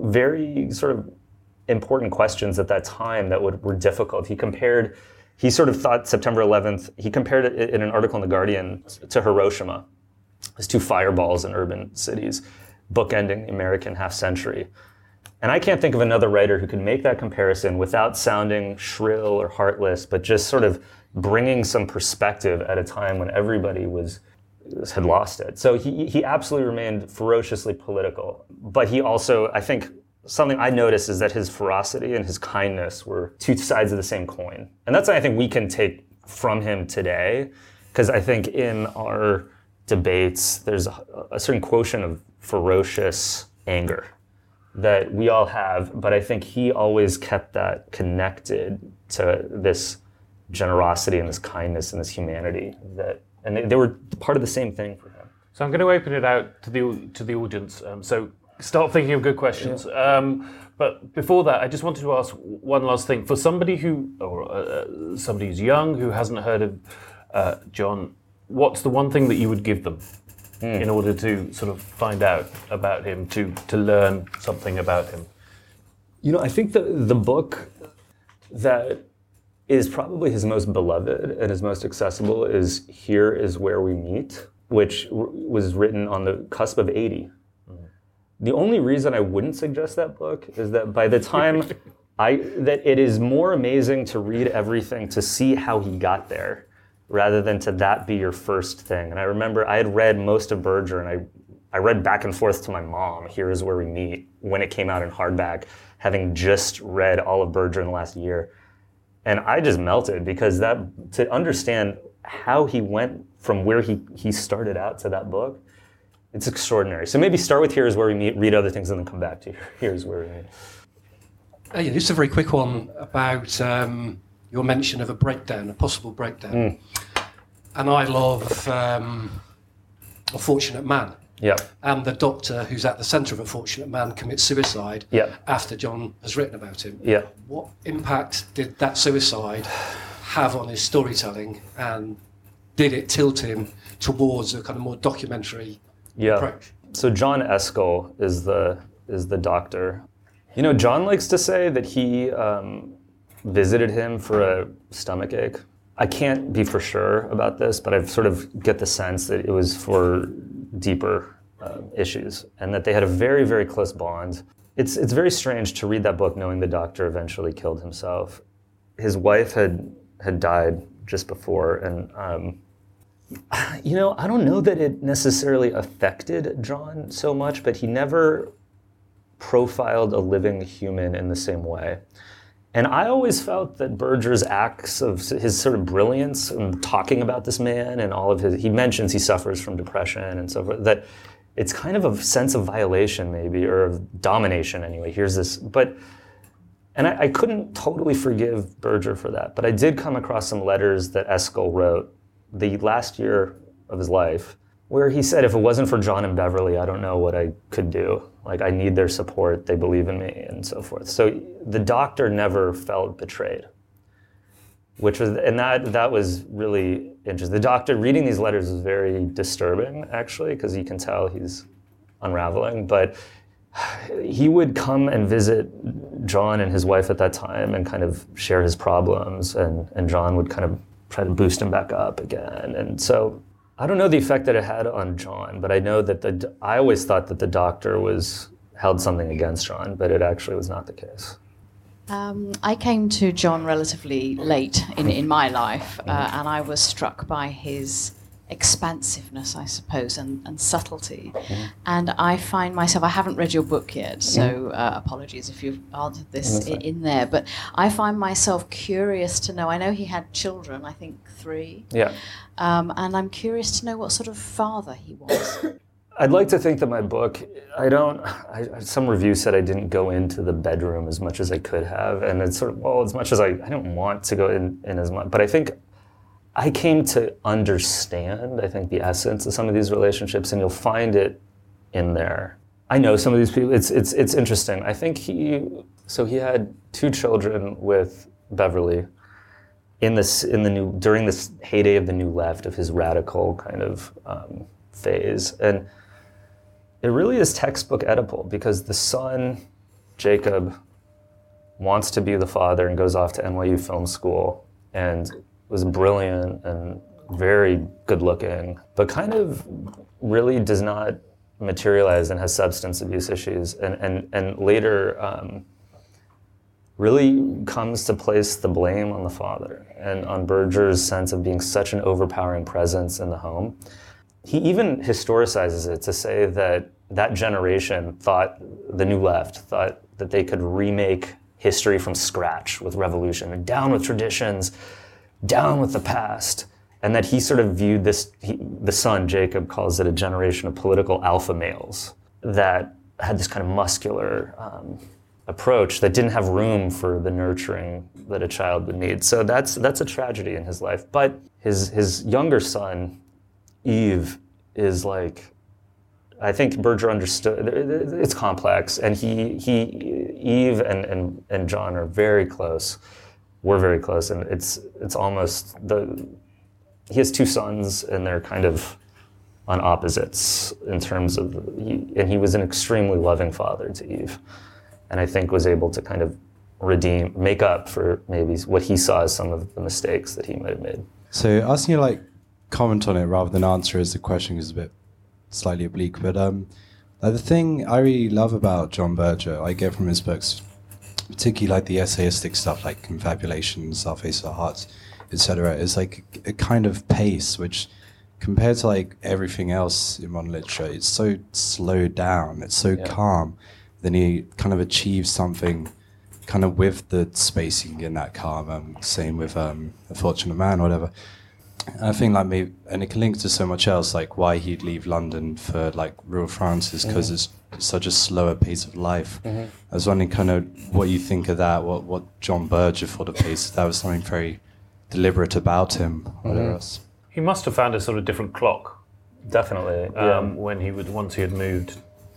very sort of important questions at that time that would, were difficult. He compared, he sort of thought September eleventh, he compared it in an article in The Guardian to Hiroshima, as two fireballs in urban cities, bookending the American half century. And I can't think of another writer who can make that comparison without sounding shrill or heartless, but just sort of bringing some perspective at a time when everybody was had lost it. So he he absolutely remained ferociously political. But he also, I think, something I noticed is that his ferocity and his kindness were two sides of the same coin. And that's something I think we can take from him today, because I think in our debates, there's a, a certain quotient of ferocious anger that we all have, but I think he always kept that connected to this generosity and this kindness and this humanity, that, and they, they were part of the same thing for him. So I'm going to open it out to the to the audience. Um, so start thinking of good questions. Yeah. Um, but before that, I just wanted to ask one last thing. For somebody who, or uh, somebody who's young, who hasn't heard of uh, John, what's the one thing that you would give them Mm. in order to sort of find out about him, to to learn something about him? You know, I think the the book that is probably his most beloved and his most accessible is Here Is Where We Meet, which r- was written on the cusp of eighty. Mm. The only reason I wouldn't suggest that book is that by the time I that it is more amazing to read everything to see how he got there, rather than to that be your first thing. And I remember I had read most of Berger, and I, I read back and forth to my mom, Here Is Where We Meet, when it came out in hardback, having just read all of Berger in the last year. And I just melted, because that to understand how he went from where he, he started out to that book, it's extraordinary. So maybe start with Here Is Where We Meet, read other things, and then come back to Here Is Where We Meet. Uh, yeah, just a very quick one about um, your mention of a breakdown, a possible breakdown. Mm. And I love um, Unfortunate Man. Yeah. And the doctor who's at the centre of Unfortunate Man commits suicide yeah. after John has written about him. Yeah. What impact did that suicide have on his storytelling, and did it tilt him towards a kind of more documentary yeah. approach? So John Eskel is the is the doctor. You know, John likes to say that he um, visited him for a stomach ache. I can't be for sure about this, but I sort of get the sense that it was for deeper uh, issues, and that they had a very, very close bond. It's it's very strange to read that book knowing the doctor eventually killed himself. His wife had had died just before, and um, you know, I don't know that it necessarily affected John so much, but he never profiled a living human in the same way. And I always felt that Berger's acts of his sort of brilliance in talking about this man and all of his, he mentions he suffers from depression and so forth, that it's kind of a sense of violation maybe, or of domination anyway. Here's this, but, and I, I couldn't totally forgive Berger for that, but I did come across some letters that Eskel wrote the last year of his life, where he said, if it wasn't for John and Beverly, I don't know what I could do. Like, I need their support, they believe in me, and so forth. So the doctor never felt betrayed, which was, and that that was really interesting. The doctor, reading these letters was very disturbing, actually, because you can tell he's unraveling, but he would come and visit John and his wife at that time and kind of share his problems, and, and John would kind of try to boost him back up again. And so I don't know the effect that it had on John, but I know that the, I always thought that the doctor was held something against John, but it actually was not the case. Um, I came to John relatively late in, in my life, uh, and I was struck by his expansiveness, I suppose, and, and subtlety. Mm-hmm. And I find myself, I haven't read your book yet, so uh, apologies if you've answered this in, in there, but I find myself curious to know, I know he had children, I think three, yeah, um, and I'm curious to know what sort of father he was. I'd like to think that my book, I don't, I, some review said I didn't go into the bedroom as much as I could have, and it's sort of, well, as much as I, I don't want to go in, in as much, but I think I came to understand, I think, the essence of some of these relationships, and you'll find it in there. I know some of these people, it's it's it's interesting. I think he, so he had two children with Beverly in this, in the new, during this heyday of the New Left, of his radical kind of um, phase. And it really is textbook Oedipal, because the son, Jacob, wants to be the father and goes off to N Y U Film School and was brilliant and very good looking, but kind of really does not materialize and has substance abuse issues, and, and, and later um, really comes to place the blame on the father and on Berger's sense of being such an overpowering presence in the home. He even historicizes it to say that that generation thought, the New Left, thought that they could remake history from scratch with revolution, and down with traditions, down with the past, and that he sort of viewed this, he, the son, Jacob, calls it a generation of political alpha males that had this kind of muscular um, approach that didn't have room for the nurturing that a child would need. So that's that's a tragedy in his life. But his his younger son, Eve, is like, I think Berger understood, it's complex, and he, he Eve and, and, and John are very close. We're very close, and it's it's almost the, he has two sons, and they're kind of on opposites in terms of, he, and he was an extremely loving father to Eve, and I think was able to kind of redeem, make up for maybe what he saw as some of the mistakes that he might have made. So asking you to like comment on it rather than answer as the question is a bit slightly oblique, but um, like the thing I really love about John Berger, I get from his books, particularly like the essayistic stuff like Confabulation, South Face of the Heart, et cetera, is like a kind of pace which, compared to like everything else in modern literature, it's so slowed down, it's so yeah. calm. Then he kind of achieves something kind of with the spacing in that calm. Um, same with um, A Fortunate Man or whatever. And I think like maybe, and it can link to so much else, like why he'd leave London for like rural France is because mm-hmm. it's such a slower pace of life. Mm-hmm. I was wondering kind of what you think of that, what what John Berger thought of pace, if that was something very deliberate about him, or whatever mm-hmm. else. He must have found a sort of different clock. Definitely. Um, yeah. When he would, once he had moved,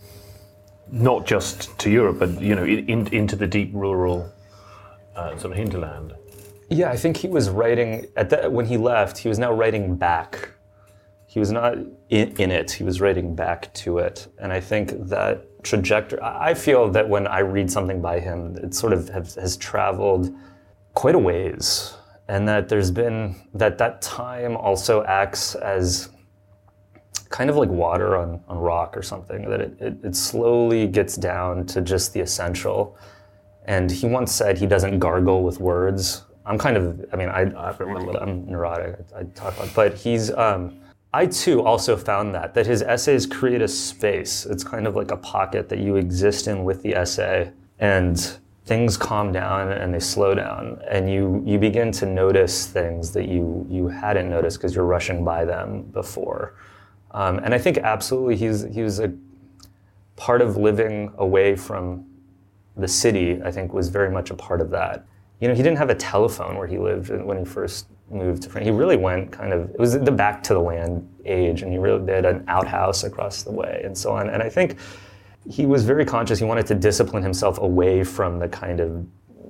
not just to Europe, but you know, in, into the deep rural uh, sort of hinterland. Yeah, I think he was writing, at the, when he left, he was now writing back. He was not in, in it, he was writing back to it. And I think that trajectory, I feel that when I read something by him, it sort of has, has traveled quite a ways. and that there's been, that that time also acts as kind of like water on, on rock or something, that it, it, it slowly gets down to just the essential. And he once said he doesn't gargle with words. I'm kind of, I mean, I, I'm neurotic, I, I talk about, but he's, um, I too also found that, that his essays create a space. It's kind of like a pocket that you exist in with the essay, and things calm down and they slow down, and you, you begin to notice things that you, you hadn't noticed because you're rushing by them before. Um, and I think absolutely he's, he was a part of living away from the city, I think was very much a part of that. You know, he didn't have a telephone where he lived when he first moved to France. He really went kind of, it was the back to the land age, and he really did an outhouse across the way and so on. And I think he was very conscious, he wanted to discipline himself away from the kind of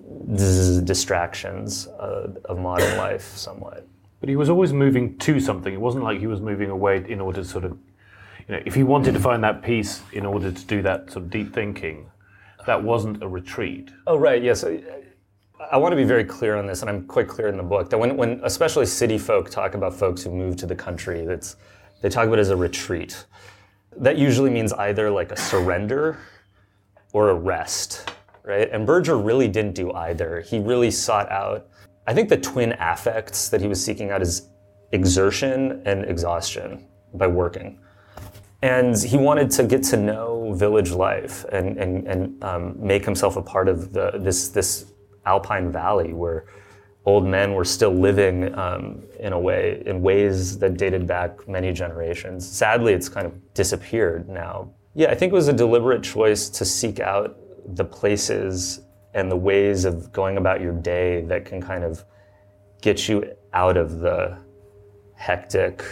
distractions uh, of modern life somewhat. But he was always moving to something. It wasn't like he was moving away in order to sort of, you know, if he wanted to find that peace in order to do that sort of deep thinking, that wasn't a retreat. Oh, right, yes. I want to be very clear on this, and I'm quite clear in the book, that when, when especially city folk talk about folks who move to the country, that's, they talk about it as a retreat. That usually means either like a surrender or a rest, right? And Berger really didn't do either. He really sought out, I think the twin affects that he was seeking out is exertion and exhaustion by working. And he wanted to get to know village life and, and, and um, make himself a part of the, this, this Alpine Valley where old men were still living um, in a way, in ways that dated back many generations. Sadly, it's kind of disappeared now. Yeah, I think it was a deliberate choice to seek out the places and the ways of going about your day that can kind of get you out of the hectic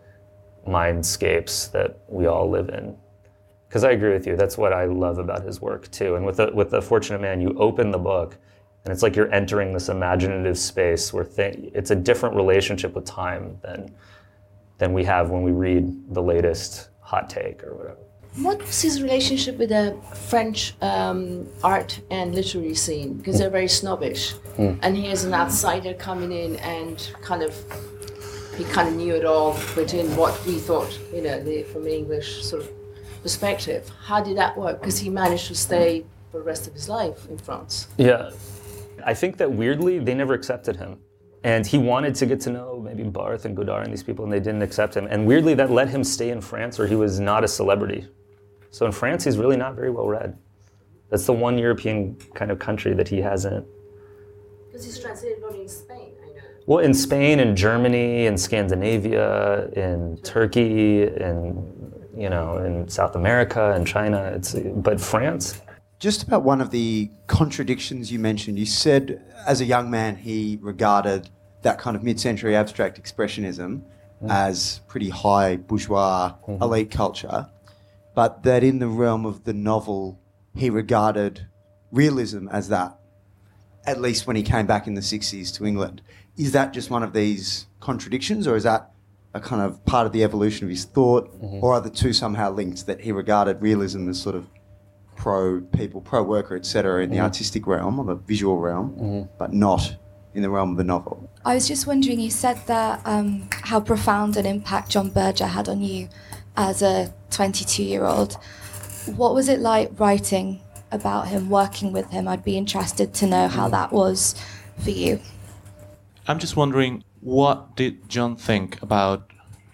mindscapes that we all live in. Because I agree with you, that's what I love about his work too. And with the, with The Fortunate Man, you open the book and it's like you're entering this imaginative space where th- it's a different relationship with time than, than we have when we read the latest hot take or whatever. What was his relationship with the French um, art and literary scene? Because they're very snobbish. Mm. And here's an outsider coming in and kind of, he kind of knew it all within what we thought, you know, the, from an English sort of perspective. How did that work? Because he managed to stay for the rest of his life in France. Yeah. I think that weirdly, they never accepted him. And he wanted to get to know maybe Barthes and Godard and these people, and they didn't accept him. And weirdly, that let him stay in France where he was not a celebrity. So in France, he's really not very well read. That's the one European kind of country that he hasn't. Because he's translated only in Spain, I know. Well, in Spain, in Germany, in Scandinavia, in Turkey, in, you know, in South America, in China. It's, but France. Just about one of the contradictions you mentioned, you said as a young man he regarded that kind of mid-century abstract expressionism mm. as pretty high bourgeois mm-hmm. elite culture, but that in the realm of the novel he regarded realism as that, at least when he came back in the sixties to England. Is that just one of these contradictions, or is that a kind of part of the evolution of his thought, mm-hmm. or are the two somehow linked, that he regarded realism as sort of pro-people, pro-worker, et cetera, in the mm-hmm. artistic realm or the visual realm, mm-hmm. but not in the realm of the novel? I was just wondering, you said that um, how profound an impact John Berger had on you as a twenty-two-year-old. What was it like writing about him, working with him? I'd be interested to know how that was for you. I'm just wondering, what did John think about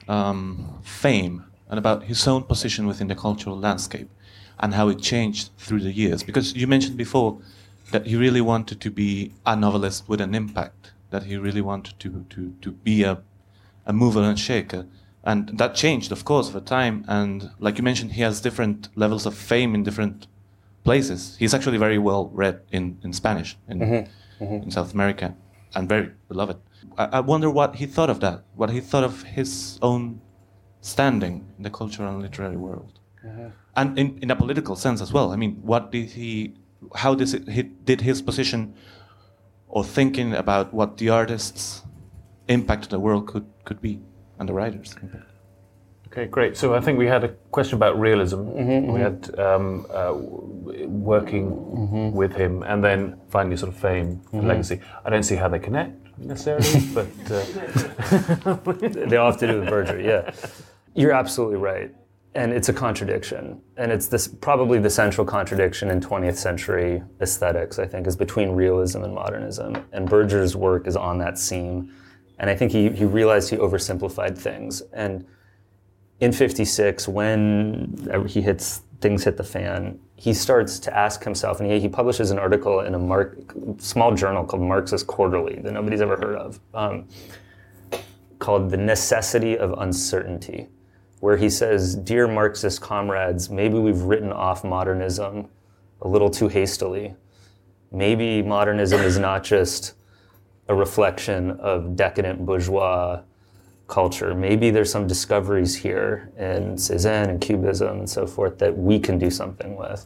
um, fame and about his own position within the cultural landscape and how it changed through the years? Because you mentioned before that he really wanted to be a novelist with an impact, that he really wanted to, to, to be a, a mover and shaker. And that changed, of course, over time. And like you mentioned, he has different levels of fame in different places. He's actually very well read in, in Spanish in, mm-hmm. Mm-hmm. in South America, and very beloved. I, I wonder what he thought of that, what he thought of his own standing in the cultural and literary world. Mm-hmm. And in, in a political sense as well. I mean, what did he, how does it, he, did his position or thinking about what the artists' impact on the world could, could be, and the writers' impact? Okay, great. So I think we had a question about realism. Mm-hmm, we had um, uh, working mm-hmm. with him, and then finally sort of fame mm-hmm. and legacy. I don't see how they connect. necessarily, but uh... they all have to do with Berger. Yeah, you're absolutely right, and it's a contradiction, and it's this probably the central contradiction in twentieth century aesthetics. I think is between realism and modernism, and Berger's work is on that seam, and I think he he realized he oversimplified things, and in fifty-six when he hits. Things hit the fan, he starts to ask himself, and he, he publishes an article in a Mar- small journal called Marxist Quarterly that nobody's ever heard of, um, called The Necessity of Uncertainty, where he says, dear Marxist comrades, maybe we've written off modernism a little too hastily. Maybe modernism is not just a reflection of decadent bourgeois culture. Maybe there's some discoveries here in Cézanne and Cubism and so forth that we can do something with.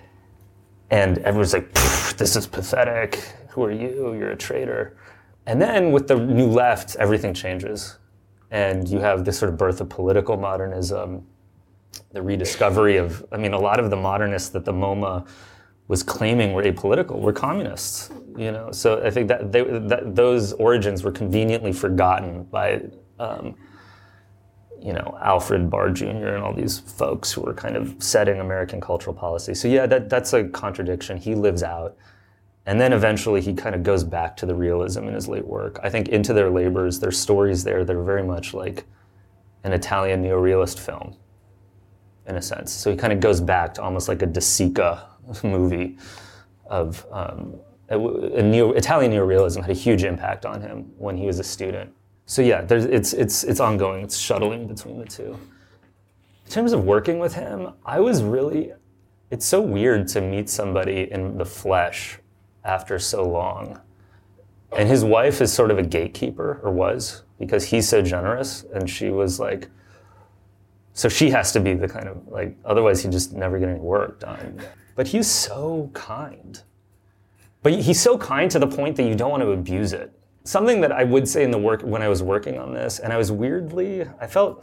And everyone's like, this is pathetic. Who are you? You're a traitor. And then with the New Left, everything changes. And you have this sort of birth of political modernism, the rediscovery of, I mean, a lot of the modernists that the MoMA was claiming were apolitical were communists, you know? So I think that, they, that those origins were conveniently forgotten by Um, you know, Alfred Barr Junior and all these folks who were kind of setting American cultural policy. So yeah, that that's a contradiction he lives out. And then eventually he kind of goes back to the realism in his late work. I think Into Their Labors, there's stories there that are very much like an Italian neorealist film, in a sense. So he kind of goes back to almost like a De Sica movie of um, a, a neo, Italian neorealism had a huge impact on him when he was a student. So yeah, there's, it's it's it's ongoing. It's shuttling between the two. In terms of working with him, I was really, it's so weird to meet somebody in the flesh after so long. And his wife is sort of a gatekeeper, or was, because he's so generous, and she was like, so she has to be the kind of, like, otherwise he'd just never get any work done. But he's so kind. But he's so kind to the point that you don't want to abuse it. Something that I would say in the work when I was working on this, and I was weirdly, I felt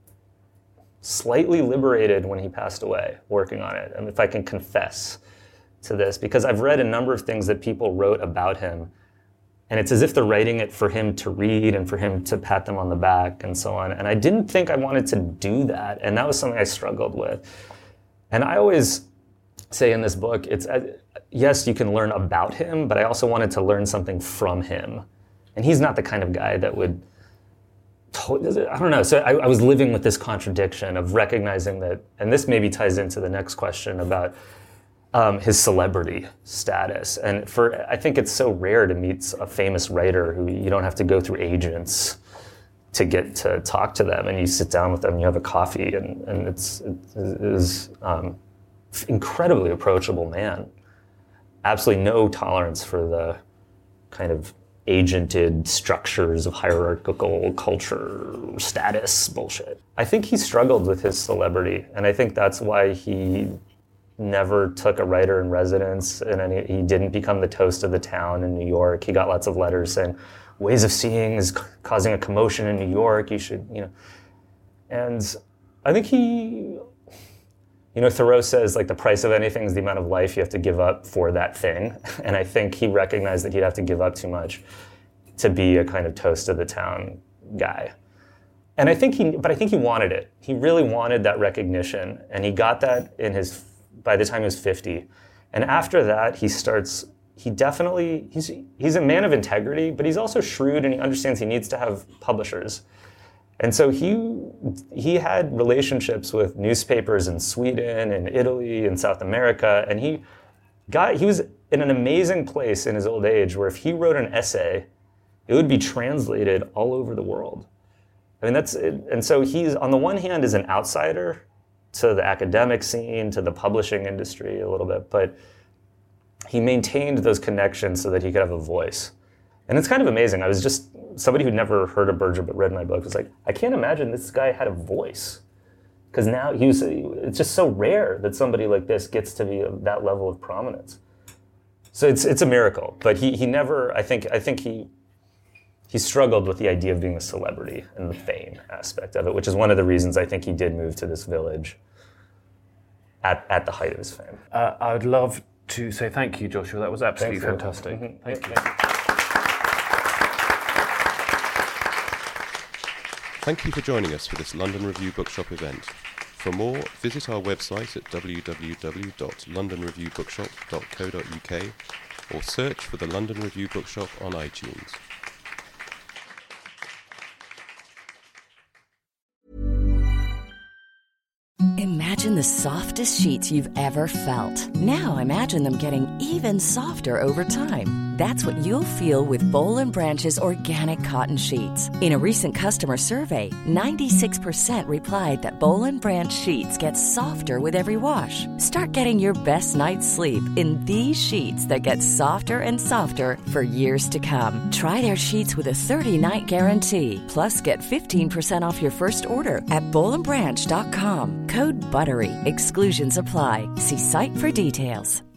slightly liberated when he passed away working on it, I mean, if I can confess to this, because I've read a number of things that people wrote about him, and it's as if they're writing it for him to read and for him to pat them on the back and so on. And I didn't think I wanted to do that, and that was something I struggled with. And I always say in this book, it's yes, you can learn about him, but I also wanted to learn something from him. And he's not the kind of guy that would, I don't know, so I, I was living with this contradiction of recognizing that, and this maybe ties into the next question about um, his celebrity status. And for, I think it's so rare to meet a famous writer who you don't have to go through agents to get to talk to them, and you sit down with them, you have a coffee, and, and it's, it is um, incredibly approachable man. Absolutely no tolerance for the kind of agented structures of hierarchical culture, status bullshit. I think he struggled with his celebrity, and I think that's why he never took a writer in residence, and any, he didn't become the toast of the town in New York. He got lots of letters saying, ways of seeing is causing a commotion in New York, you should, you know. And I think he, you know, Thoreau says, like, the price of anything is the amount of life you have to give up for that thing. And I think he recognized that he'd have to give up too much to be a kind of toast of the town guy. And I think he, but I think he wanted it. He really wanted that recognition, and he got that in his, by the time he was fifty. And after that, he starts, he definitely, he's he's a man of integrity, but he's also shrewd, and he understands he needs to have publishers. And so he he had relationships with newspapers in Sweden and Italy and South America, and he got he was in an amazing place in his old age where if he wrote an essay, it would be translated all over the world. I mean, that's and so he's on the one hand is an outsider to the academic scene, to the publishing industry a little bit, but he maintained those connections so that he could have a voice. And it's kind of amazing. I was just, somebody who'd never heard of Berger but read my book was like, I can't imagine this guy had a voice. Because now he was, it's just so rare that somebody like this gets to be of that level of prominence. So it's it's a miracle. But he he never, I think I think he he struggled with the idea of being a celebrity and the fame aspect of it, which is one of the reasons I think he did move to this village at, at the height of his fame. Uh, I would love to say thank you, Joshua. That was absolutely fantastic. Mm-hmm. Thank you. Thank you for joining us for this London Review Bookshop event. For more, visit our website at w w w dot london review bookshop dot co dot u k or search for the London Review Bookshop on iTunes. Imagine the softest sheets you've ever felt. Now imagine them getting even softer over time. That's what you'll feel with Boll and Branch's organic cotton sheets. In a recent customer survey, ninety-six percent replied that Boll and Branch sheets get softer with every wash. Start getting your best night's sleep in these sheets that get softer and softer for years to come. Try their sheets with a thirty-night guarantee. Plus, get fifteen percent off your first order at boll and branch dot com. Code BUTTERY. Exclusions apply. See site for details.